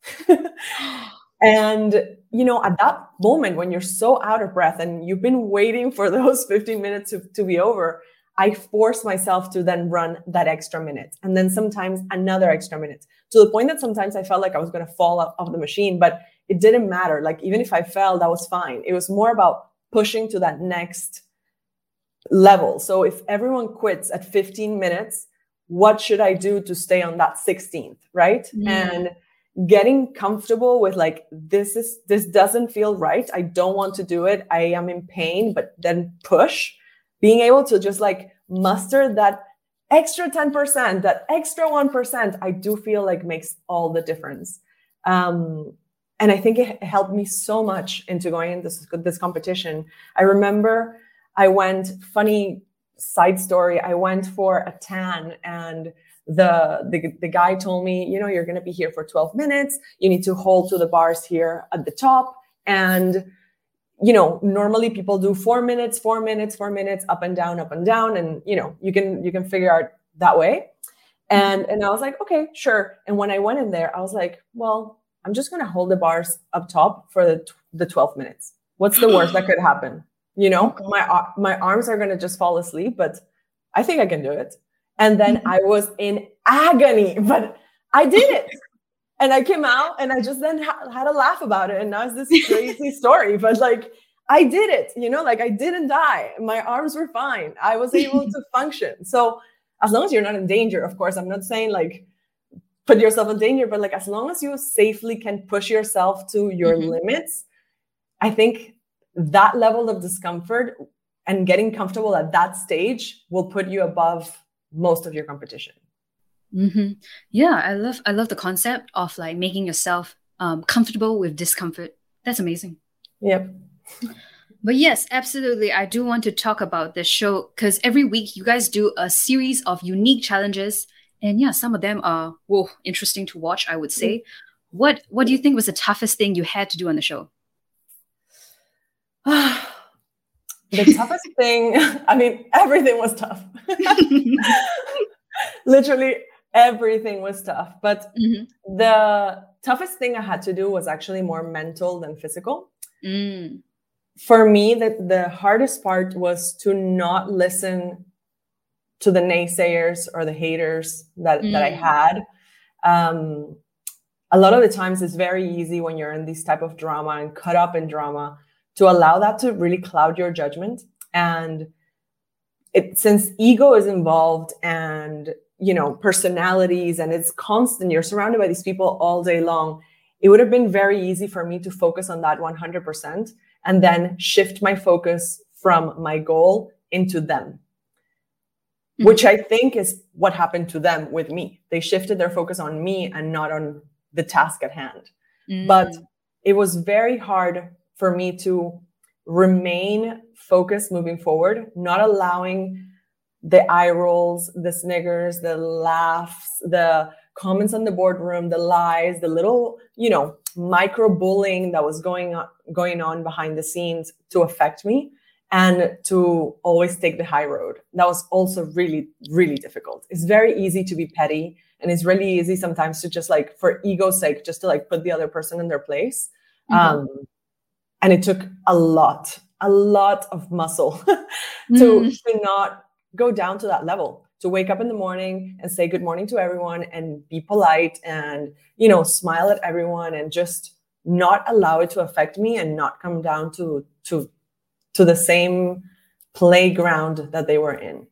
And, at that moment when you're so out of breath and you've been waiting for those 15 minutes to be over, I force myself to then run that extra minute. And then sometimes another extra minute, to the point that sometimes I felt like I was going to fall out of the machine, but it didn't matter. Like, even if I fell, that was fine. It was more about pushing to that next level. So if everyone quits at 15 minutes, what should I do to stay on that 16th, right? And getting comfortable with, like, this doesn't feel right. I don't want to do it. I am in pain, but then push. Being able to just like muster that extra 10%, that extra 1%, I do feel like makes all the difference. And I think it helped me so much into going into this competition. I remember funny side story, I went for a tan, and the guy told me, you're going to be here for 12 minutes. You need to hold to the bars here at the top. And, normally people do 4 minutes, up and down. And, you can figure out that way. And I was like, okay, sure. And when I went in there, I was like, well, I'm just going to hold the bars up top for the 12 minutes. What's the worst that could happen? My arms are going to just fall asleep, but I think I can do it. And then I was in agony, but I did it. And I came out and I just then had a laugh about it. And now it's this crazy story, but like, I did it, I didn't die. My arms were fine. I was able to function. So as long as you're not in danger, of course, I'm not saying like, put yourself in danger, but like, as long as you safely can push yourself to your limits, I think that level of discomfort and getting comfortable at that stage will put you above most of your competition. Yeah, I love the concept of like making yourself comfortable with discomfort. That's amazing. Yep. But yes, absolutely. I do want to talk about this show because every week you guys do a series of unique challenges. And yeah, some of them are interesting to watch, I would say. What do you think was the toughest thing you had to do on the show? The toughest thing, I mean, everything was tough. Literally everything was tough. But the toughest thing I had to do was actually more mental than physical. For me, the hardest part was to not listen to the naysayers or the haters that I had. A lot of the times it's very easy when you're in this type of drama and caught up in drama to allow that to really cloud your judgment. And since ego is involved and, personalities, and it's constant, you're surrounded by these people all day long, it would have been very easy for me to focus on that 100% and then shift my focus from my goal into them. Which I think is what happened to them with me. They shifted their focus on me and not on the task at hand. But it was very hard for me to remain focused moving forward, not allowing the eye rolls, the sniggers, the laughs, the comments on the boardroom, the lies, the little, micro bullying that was going on behind the scenes to affect me. And to always take the high road. That was also really, really difficult. It's very easy to be petty. And it's really easy sometimes to just like, for ego's sake, just to like put the other person in their place. And it took a lot of muscle to not go down to that level, to wake up in the morning and say good morning to everyone and be polite and, smile at everyone and just not allow it to affect me and not come down to the same playground that they were in.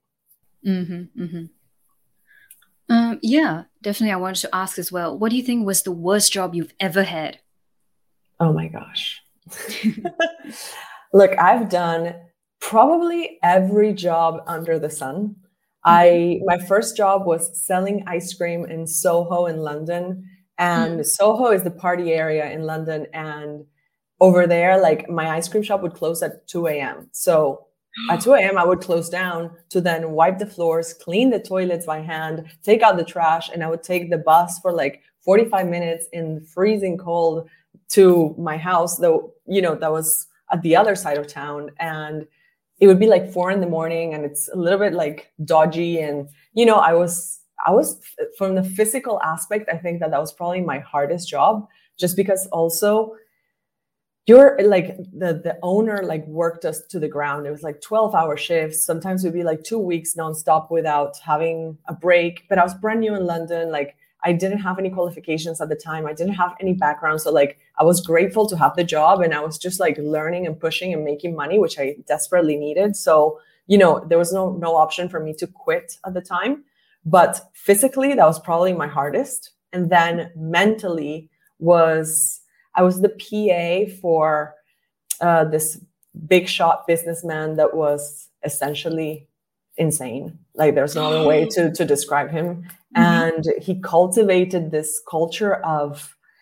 Yeah, definitely. I wanted to ask as well, what do you think was the worst job you've ever had? Oh my gosh. Look, I've done probably every job under the sun. My first job was selling ice cream in Soho in London. And Soho is the party area in London. And over there, like my ice cream shop would close at 2 a.m. So at 2 a.m., I would close down to then wipe the floors, clean the toilets by hand, take out the trash, and I would take the bus for like 45 minutes in the freezing cold to my house, though, that was at the other side of town. And it would be like 4 a.m, and it's a little bit like dodgy. And, I was from the physical aspect, I think that was probably my hardest job, just because also you're like the owner like worked us to the ground. It was like 12-hour shifts. Sometimes it would be like 2 weeks nonstop without having a break. But I was brand new in London. Like I didn't have any qualifications at the time. I didn't have any background. So like I was grateful to have the job, and I was just like learning and pushing and making money, which I desperately needed. So, there was no option for me to quit at the time. But physically, that was probably my hardest. And then mentally I was the PA for this big shot businessman that was essentially insane. Like there's no other way to describe him. And he cultivated this culture of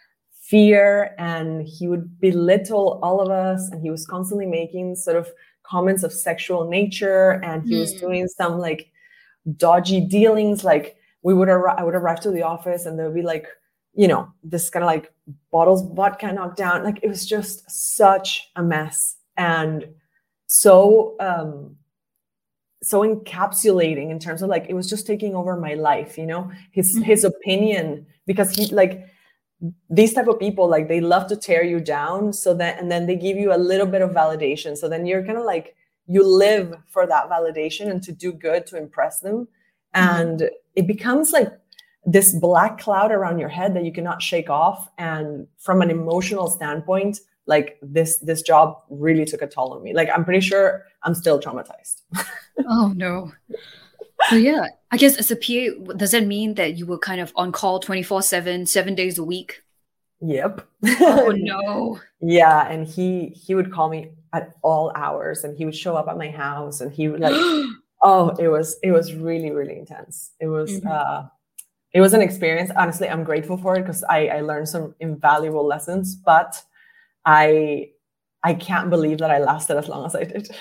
fear, and he would belittle all of us, and he was constantly making sort of comments of sexual nature, and he was doing some like dodgy dealings. Like I would arrive to the office and there would be like, you know, this kind of like bottles of vodka knocked down. Like it was just such a mess, and so encapsulating in terms of like, it was just taking over my life, you know, his opinion, because he like, these type of people, like they love to tear you down, so that, and then they give you a little bit of validation, so then you're kind of like, you live for that validation and to do good, to impress them, and it becomes like this black cloud around your head that you cannot shake off. And from an emotional standpoint, like this job really took a toll on me. Like I'm pretty sure I'm still traumatized. Oh no. So yeah, I guess as a PA, does that mean that you were kind of on call 24/7, 7 days a week? Yep. Oh no. Yeah, and he would call me at all hours, and he would show up at my house, and he would like, oh, it was really, really intense. It was it was an experience. Honestly, I'm grateful for it because I learned some invaluable lessons, but I can't believe that I lasted as long as I did.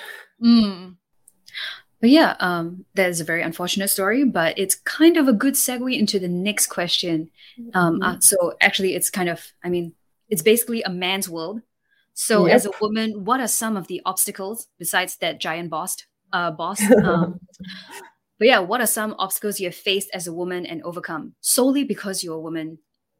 But yeah, that is a very unfortunate story, but it's kind of a good segue into the next question. So actually it's kind of, I mean, it's basically a man's world. So as a woman, what are some of the obstacles besides that giant boss? But yeah, what are some obstacles you have faced as a woman and overcome solely because you're a woman?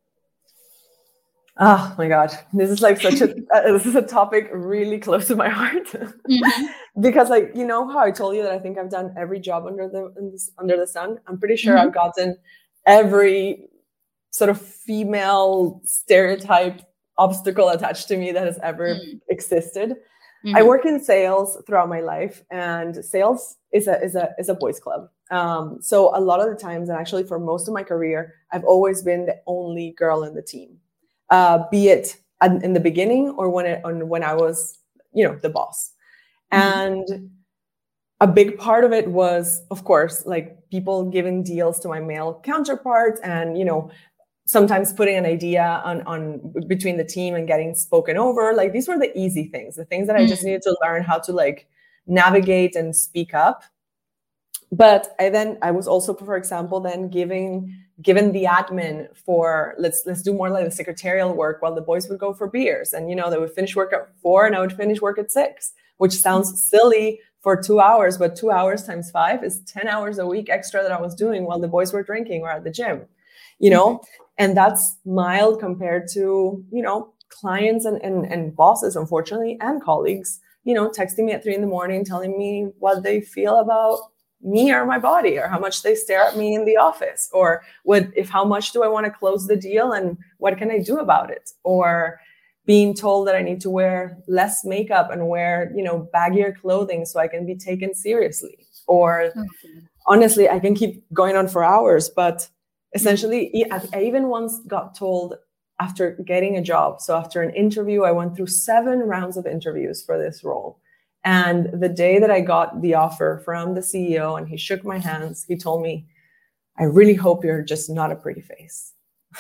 Oh my God, this is like such a this is a topic really close to my heart because, like, you know how I told you that I think I've done every job under the sun. I'm pretty sure I've gotten every sort of female stereotype obstacle attached to me that has ever existed. I work in sales throughout my life, and sales is a boys' club. So a lot of the times, and actually for most of my career, I've always been the only girl in the team. Be it in the beginning or when I was, you know, the boss. And a big part of it was, of course, like people giving deals to my male counterparts, and, you know, sometimes putting an idea on between the team and getting spoken over. Like these were the easy things, the things that I just needed to learn how to like navigate and speak up. But I was also, for example, then given the admin for let's do more like the secretarial work while the boys would go for beers, and, you know, they would finish work at 4 and I would finish work at 6, which sounds silly for 2 hours, but 2 hours times 5 is 10 hours a week extra that I was doing while the boys were drinking or at the gym, you know, and that's mild compared to, you know, clients and bosses, unfortunately, and colleagues, you know, texting me at 3 a.m, telling me what they feel about me or my body, or how much they stare at me in the office, or how much do I want to close the deal and what can I do about it, or being told that I need to wear less makeup and wear, you know, baggier clothing so I can be taken seriously. Or honestly, I can keep going on for hours, but essentially I even once got told after getting a job. So after an interview, I went through 7 rounds of interviews for this role. And the day that I got the offer from the CEO and he shook my hands, he told me, "I really hope you're just not a pretty face."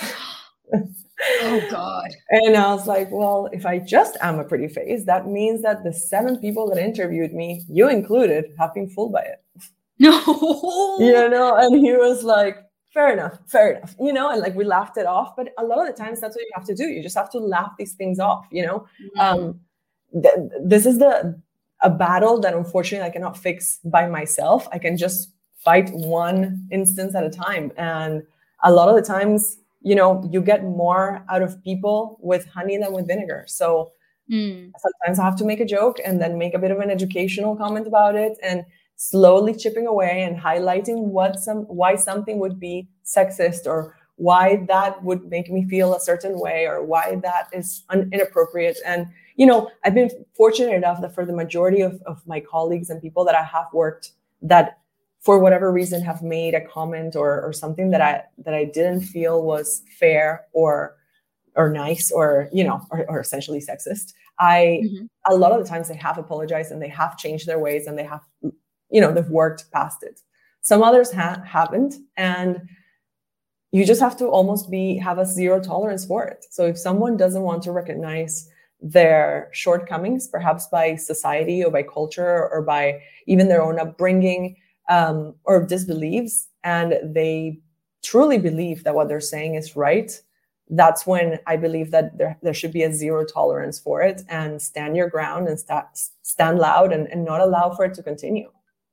Oh God. And I was like, well, if I just am a pretty face, that means that the 7 people that interviewed me, you included, have been fooled by it. No. You know, and he was like, fair enough, you know, and like we laughed it off. But a lot of the times that's what you have to do. You just have to laugh these things off, you know. This is a battle that unfortunately I cannot fix by myself. I can just fight one instance at a time. And a lot of the times, you know, you get more out of people with honey than with vinegar. So sometimes I have to make a joke and then make a bit of an educational comment about it, and slowly chipping away and highlighting why something would be sexist, or why that would make me feel a certain way, or why that is inappropriate. And, you know, I've been fortunate enough that for the majority of my colleagues and people that I have worked, that for whatever reason have made a comment or something that I didn't feel was fair or nice, or, you know, or essentially sexist. A lot of the times they have apologized and they have changed their ways, and they have, you know, they've worked past it. Some others haven't. And you just have to almost have a zero tolerance for it. So if someone doesn't want to recognize their shortcomings, perhaps by society or by culture or by even their own upbringing, or disbeliefs, and they truly believe that what they're saying is right, that's when I believe that there should be a zero tolerance for it, and stand your ground and stand loud and not allow for it to continue.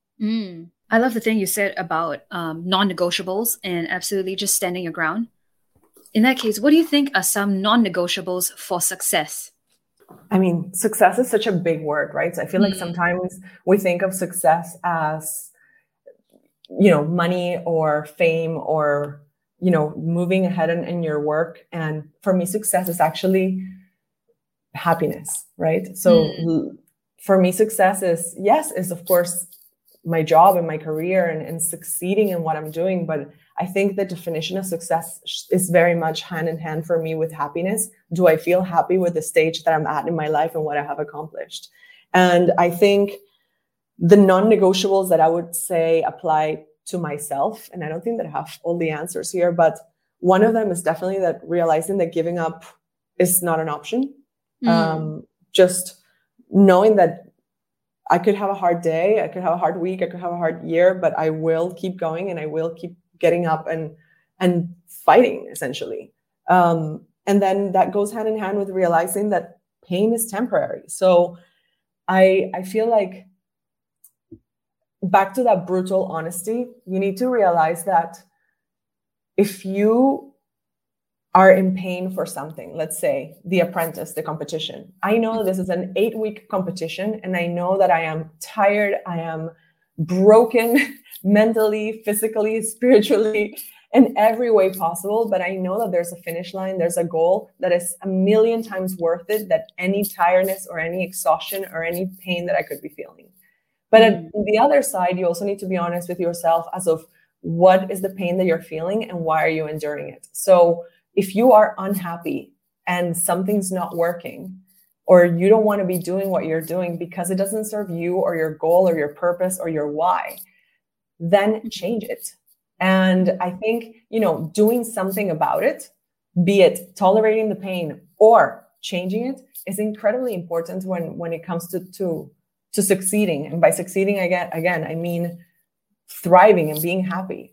I love the thing you said about non-negotiables and absolutely just standing your ground. In that case, what do you think are some non-negotiables for success? I mean, success is such a big word, right? So I feel like sometimes we think of success as, money or fame or, moving ahead in your work. And for me, success is actually happiness, right? So for me, success is of course my job and my career and succeeding in what I'm doing. But I think the definition of success is very much hand in hand for me with happiness. Do I feel happy with the stage that I'm at in my life and what I have accomplished? And I think the non-negotiables that I would say apply to myself, and I don't think that I have all the answers here, but one of them is definitely that realizing that giving up is not an option. Just knowing that I could have a hard day, I could have a hard week, I could have a hard year, but I will keep going and I will keep getting up and fighting, essentially. And then that goes hand in hand with realizing that pain is temporary. So I feel like, back to that brutal honesty, you need to realize that if you are in pain for something, let's say The Apprentice, the competition. I know this is an 8-week competition, and I know that I am tired, I am broken mentally, physically, spiritually, in every way possible. But I know that there's a finish line, there's a goal that is a million times worth it than any tiredness or any exhaustion or any pain that I could be feeling. But on the other side, you also need to be honest with yourself as of what is the pain that you're feeling and why are you enduring it? So if you are unhappy and something's not working, or you don't want to be doing what you're doing because it doesn't serve you or your goal or your purpose or your why, then change it. And I think, doing something about it, be it tolerating the pain or changing it, is incredibly important when it comes to succeeding. And by succeeding, again, I mean thriving and being happy.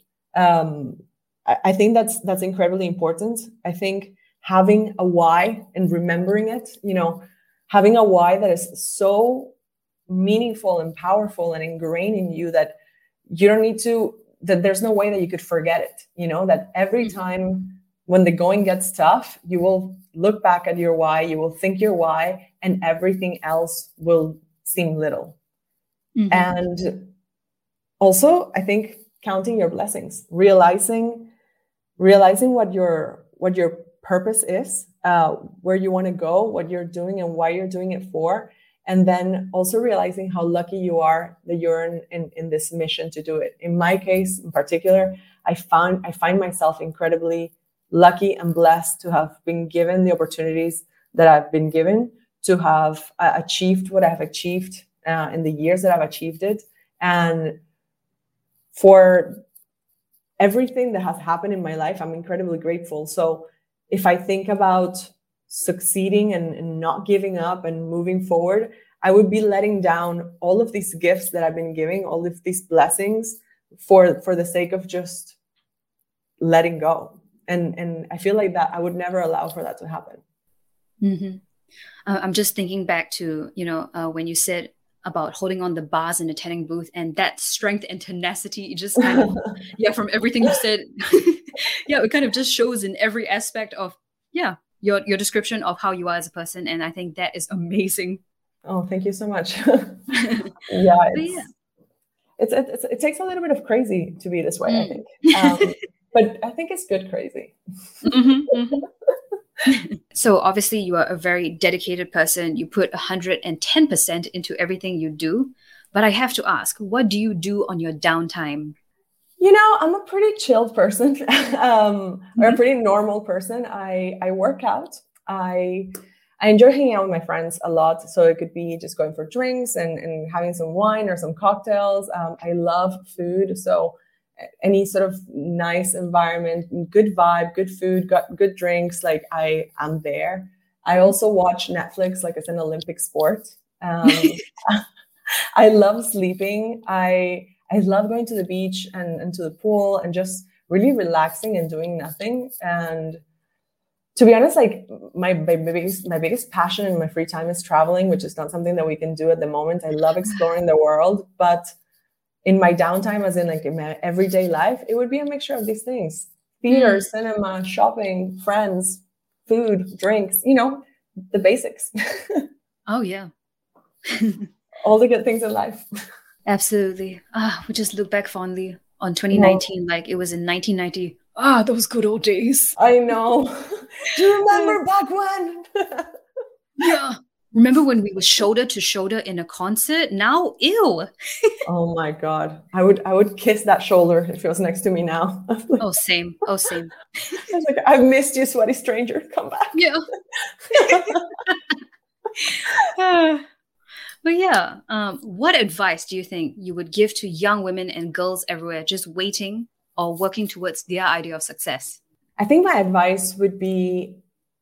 I think that's incredibly important. I think having a why and remembering it, having a why that is so meaningful and powerful and ingrained in you that you don't need to, that there's no way that you could forget it, that every time when the going gets tough, you will look back at your why, you will think your why, and everything else will seem little. And also, I think counting your blessings, realizing what your purpose is, where you want to go, what you're doing and why you're doing it for. And then also realizing how lucky you are that you're in this mission to do it. In my case, in particular, I find myself incredibly lucky and blessed to have been given the opportunities that I've been given, to have achieved what I've achieved in the years that I've achieved it. And for everything that has happened in my life, I'm incredibly grateful. So if I think about succeeding and not giving up and moving forward, I would be letting down all of these gifts that I've been giving, all of these blessings for the sake of just letting go. And I feel like that I would never allow for that to happen. I'm just thinking back to, when you said about holding on the bars in the tanning booth, and that strength and tenacity, it just kind of, from everything you said, it kind of just shows in every aspect of, your description of how you are as a person. And I think that is amazing. Oh, thank you so much. It takes a little bit of crazy to be this way, I think. But I think it's good crazy. So obviously you are a very dedicated person. You put 110% into everything you do. But I have to ask, what do you do on your downtime? I'm a pretty chilled person, or a pretty normal person. I work out. I enjoy hanging out with my friends a lot. So it could be just going for drinks and having some wine or some cocktails. I love food. So any sort of nice environment, good vibe, good food, got good drinks, like I am there. I also watch Netflix like it's an Olympic sport. I love sleeping. I love going to the beach and to the pool and just really relaxing and doing nothing. And to be honest, like my biggest passion in my free time is traveling, which is not something that we can do at the moment. I love exploring the world, but in my downtime, as in like in my everyday life, it would be a mixture of these things: theater, cinema, shopping, friends, food, drinks, the basics. Oh, yeah. All the good things in life. Absolutely. We just look back fondly on 2019 like it was in 1990. Those good old days. I know. Do you remember back when? Yeah. Remember when we were shoulder to shoulder in a concert? Now, ew. Oh my God. I would kiss that shoulder if it was next to me now. Oh, same. I was like, I've missed you, sweaty stranger. Come back. Yeah. But yeah, what advice do you think you would give to young women and girls everywhere just waiting or working towards their idea of success? I think my advice would be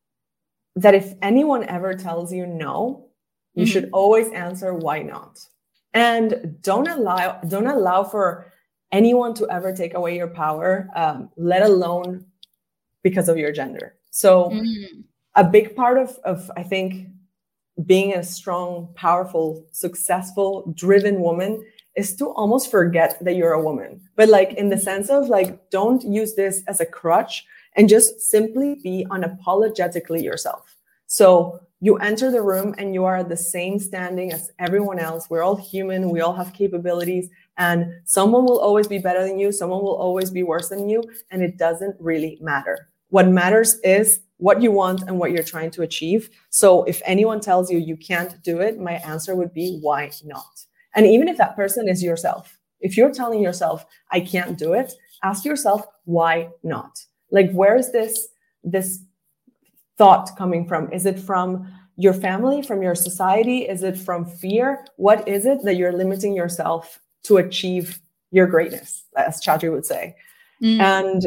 that if anyone ever tells you no, you should always answer why not. And don't allow for anyone to ever take away your power, let alone because of your gender. So a big part of I think being a strong, powerful, successful, driven woman is to almost forget that you're a woman. But like in the sense of like, don't use this as a crutch and just simply be unapologetically yourself. So you enter the room and you are at the same standing as everyone else. We're all human. We all have capabilities, and someone will always be better than you. Someone will always be worse than you. And it doesn't really matter. What matters is what you want and what you're trying to achieve. So if anyone tells you you can't do it, my answer would be, why not? And even if that person is yourself, if you're telling yourself, I can't do it, ask yourself, why not? Like, where is this thought coming from? Is it from your family, from your society? Is it from fear? What is it that you're limiting yourself to achieve your greatness, as Chadri would say? And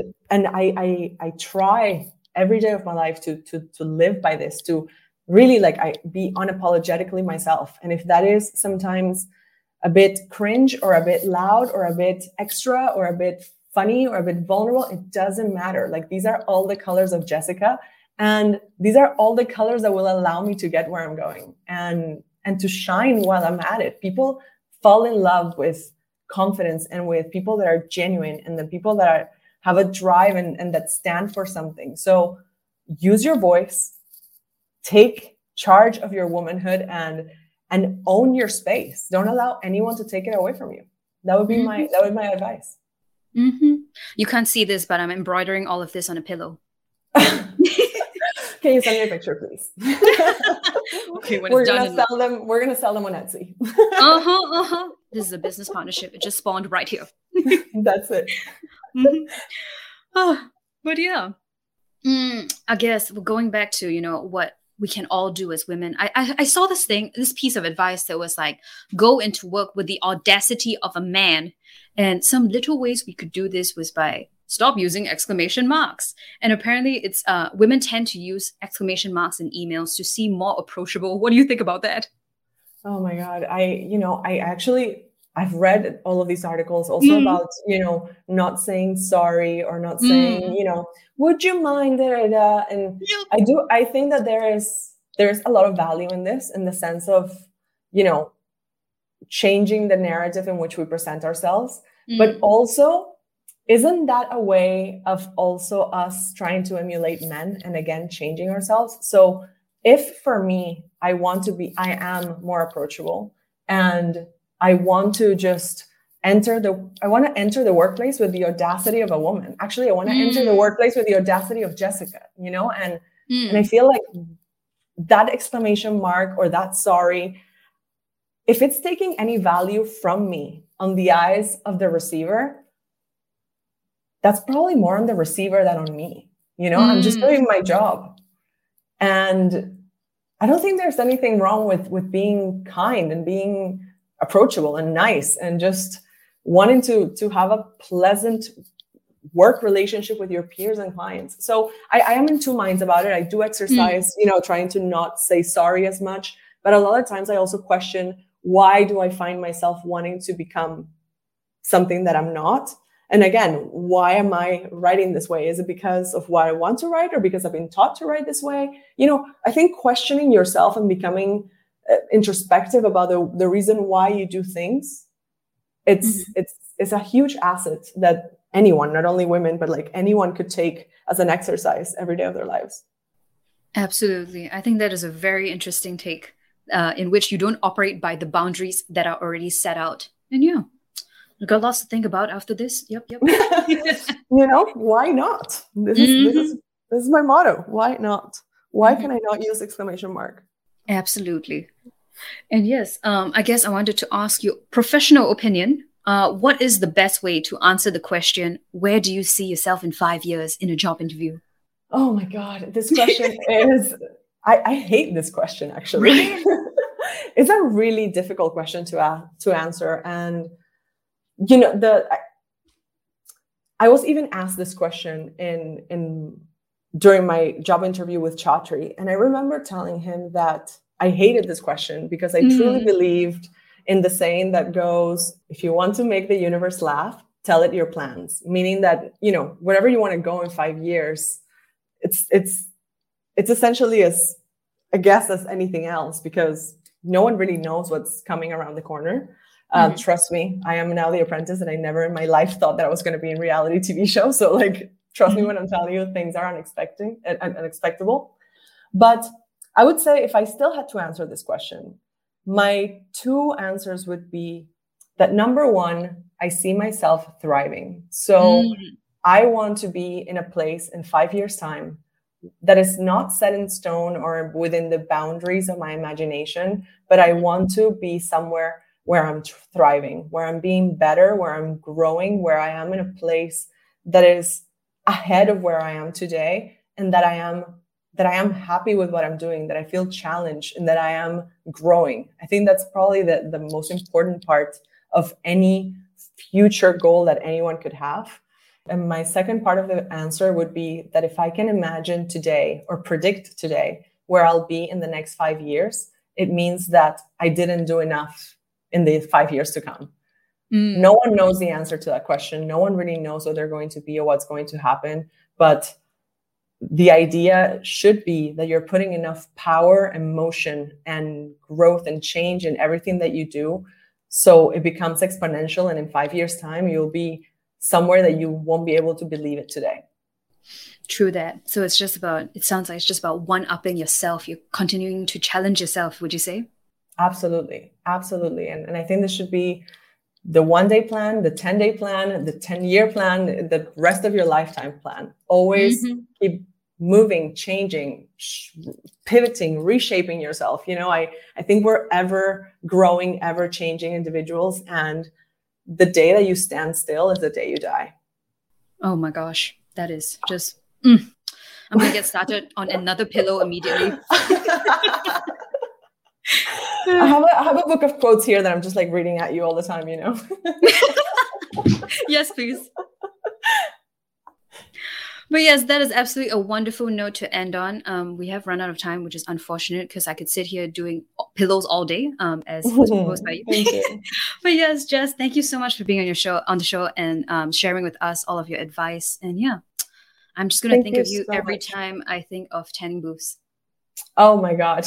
I try every day of my life to live by this, to really be unapologetically myself. And if that is sometimes a bit cringe or a bit loud or a bit extra or a bit funny or a bit vulnerable, it doesn't matter. Like, these are all the colors of Jessica, and these are all the colors that will allow me to get where I'm going and to shine while I'm at it. People fall in love with confidence and with people that are genuine and the people that have a drive and that stand for something. So use your voice, take charge of your womanhood, and own your space. Don't allow anyone to take it away from you. That would be my advice. You can't see this, but I'm embroidering all of this on a pillow. Can you send me a picture, please? Okay, when we're it's gonna done. sell them. We're gonna sell them on Etsy. This is a business partnership. It just spawned right here. That's it. But yeah, I guess we're going back to what we can all do as women. I saw this piece of advice that was like, go into work with the audacity of a man, and some little ways we could do this was by stop using exclamation marks. And apparently it's women tend to use exclamation marks in emails to seem more approachable. What do you think about that? Oh my God. I've read all of these articles also about, not saying sorry or not saying, would you mind that? And I think that there's a lot of value in this, in the sense of, changing the narrative in which we present ourselves, but also, isn't that a way of also us trying to emulate men and again, changing ourselves? So if for me, I am more approachable, and I want to just enter the workplace with the audacity of a woman. Actually, I want to enter the workplace with the audacity of Jessica, and I feel like that exclamation mark or that sorry, if it's taking any value from me on the eyes of the receiver, that's probably more on the receiver than on me. I'm just doing my job. And I don't think there's anything wrong with being kind and being approachable and nice and just, wanting to have a pleasant work relationship with your peers and clients. So I am in two minds about it. I do exercise, trying to not say sorry as much. But a lot of times I also question, why do I find myself wanting to become something that I'm not? And again, why am I writing this way? Is it because of what I want to write or because I've been taught to write this way? I think questioning yourself and becoming introspective about the reason why you do things, it's a huge asset that anyone, not only women, but like anyone could take as an exercise every day of their lives. Absolutely. I think that is a very interesting take in which you don't operate by the boundaries that are already set out. And I've got lots to think about after this. Yep. Why not? This is my motto. Why not? Why can I not use exclamation mark? Absolutely. And yes, I guess I wanted to ask you professional opinion. What is the best way to answer the question, where do you see yourself in 5 years in a job interview? Oh my God, this question is, I hate this question actually. Right? It's a really difficult question to answer. And, I was even asked this question during my job interview with Chatri. And I remember telling him that I hated this question because I truly believed in the saying that goes, if you want to make the universe laugh, tell it your plans. Meaning that, wherever you want to go in 5 years, it's essentially as a guess as anything else, because no one really knows what's coming around the corner. Trust me, I am now The Apprentice, and I never in my life thought that I was going to be in reality TV show. So trust me when I'm telling you, things are unexpectable. But I would say if I still had to answer this question, my two answers would be that number one, I see myself thriving. So I want to be in a place in 5 years' time that is not set in stone or within the boundaries of my imagination, but I want to be somewhere where I'm thriving, where I'm being better, where I'm growing, where I am in a place that is ahead of where I am today, and that I am happy with what I'm doing, that I feel challenged, and that I am growing. I think that's probably the most important part of any future goal that anyone could have. And my second part of the answer would be that if I can imagine today or predict today where I'll be in the next 5 years, it means that I didn't do enough in the 5 years to come. No one knows the answer to that question. No one really knows what they're going to be or what's going to happen. But the idea should be that you're putting enough power, emotion, and growth and change in everything that you do, so it becomes exponential. And in 5 years' time, you'll be somewhere that you won't be able to believe it today. True that. So it sounds like it's just about one-upping yourself. You're continuing to challenge yourself, would you say? Absolutely. And I think this should be the 1-day plan, the 10-day plan, the 10-year plan, the rest of your lifetime plan. Always keep moving, changing, pivoting, reshaping yourself. I think we're ever growing, ever changing individuals. And the day that you stand still is the day you die. Oh my gosh. That is just, I'm going to get started on another pillow immediately. I have a book of quotes here that I'm just reading at you all the time, Yes, please. But yes, that is absolutely a wonderful note to end on. We have run out of time, which is unfortunate because I could sit here doing pillows all day, as was proposed by you. Thank you. But yes, Jess, thank you so much for being on the show and sharing with us all of your advice. And I'm just going to think of you every time I think of tanning booths. Oh my God.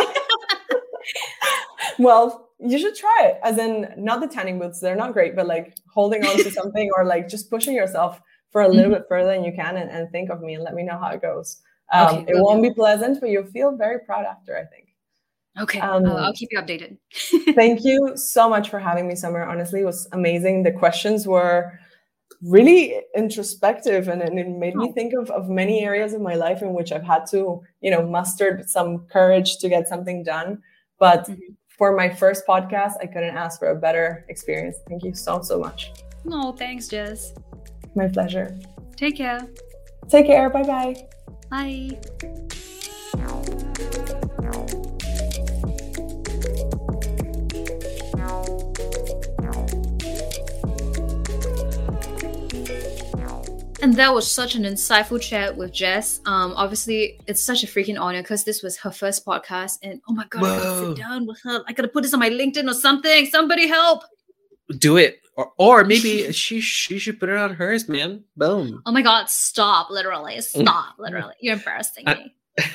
Well, you should try it. As in, not the tanning booths, they're not great, but holding on to something or just pushing yourself for a little bit further than you can and think of me and let me know how it goes. Okay, it won't be pleasant, but you'll feel very proud after, I think. Okay, I'll keep you updated. Thank you so much for having me, Summer. Honestly, it was amazing. The questions were really introspective and it made me think of many areas of my life in which I've had to, muster some courage to get something done. But for my first podcast, I couldn't ask for a better experience. Thank you so much. No, thanks, Jess. My pleasure. Take care. Take care. Bye-bye. Bye. And that was such an insightful chat with Jess. Obviously, it's such a freaking honor because this was her first podcast. And oh my God, I gotta sit down with her. I gotta put this on my LinkedIn or something. Somebody help. Do it. Or maybe she should put it on hers, man. Boom. Oh my God, stop. Literally. Stop. Literally. You're embarrassing me.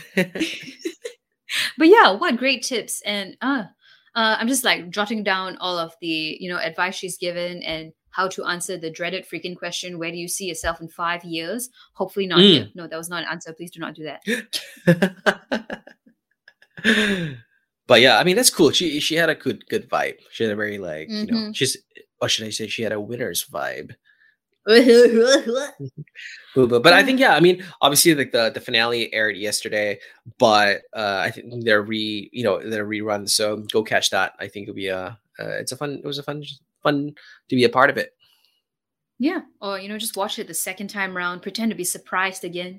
But yeah, what great tips. And I'm just like jotting down all of the, advice she's given and how to answer the dreaded freaking question, where do you see yourself in 5 years? Hopefully not here. No, that was not an answer. Please do not do that. But yeah, I mean, that's cool. She had a good vibe. She had a very what should I say? She had a winner's vibe. But I think, I mean, obviously like the finale aired yesterday, but I think they're rerun. So go catch that. I think it'll be it was a fun to be a part of it. Yeah. Or, just watch it the second time round, pretend to be surprised again.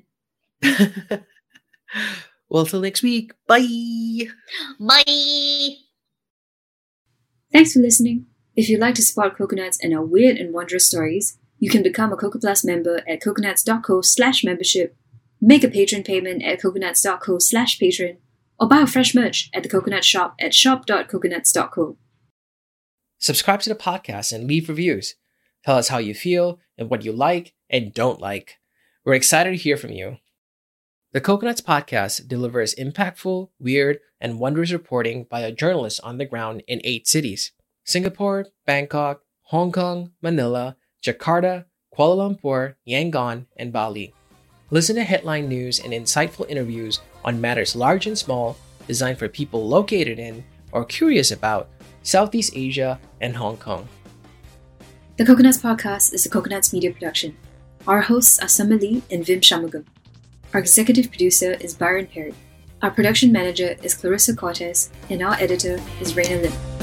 Well, till next week. Bye. Bye. Thanks for listening. If you'd like to support Coconuts and our weird and wondrous stories, you can become a Coco Plus member at coconuts.co/membership, make a patron payment at coconuts.co/patron, or buy fresh merch at the Coconut Shop at shop.coconuts.co. Subscribe to the podcast and leave reviews. Tell us how you feel and what you like and don't like. We're excited to hear from you. The Coconuts Podcast delivers impactful, weird, and wondrous reporting by a journalist on the ground in 8 cities: Singapore, Bangkok, Hong Kong, Manila, Jakarta, Kuala Lumpur, Yangon, and Bali. Listen to headline news and insightful interviews on matters large and small, designed for people located in or curious about Southeast Asia and Hong Kong. The Coconuts Podcast is a Coconuts media production. Our hosts are Summer Lee and Vim Shamagam. Our executive producer is Byron Perry. Our production manager is Clarissa Cortez, and our editor is Raina Lim.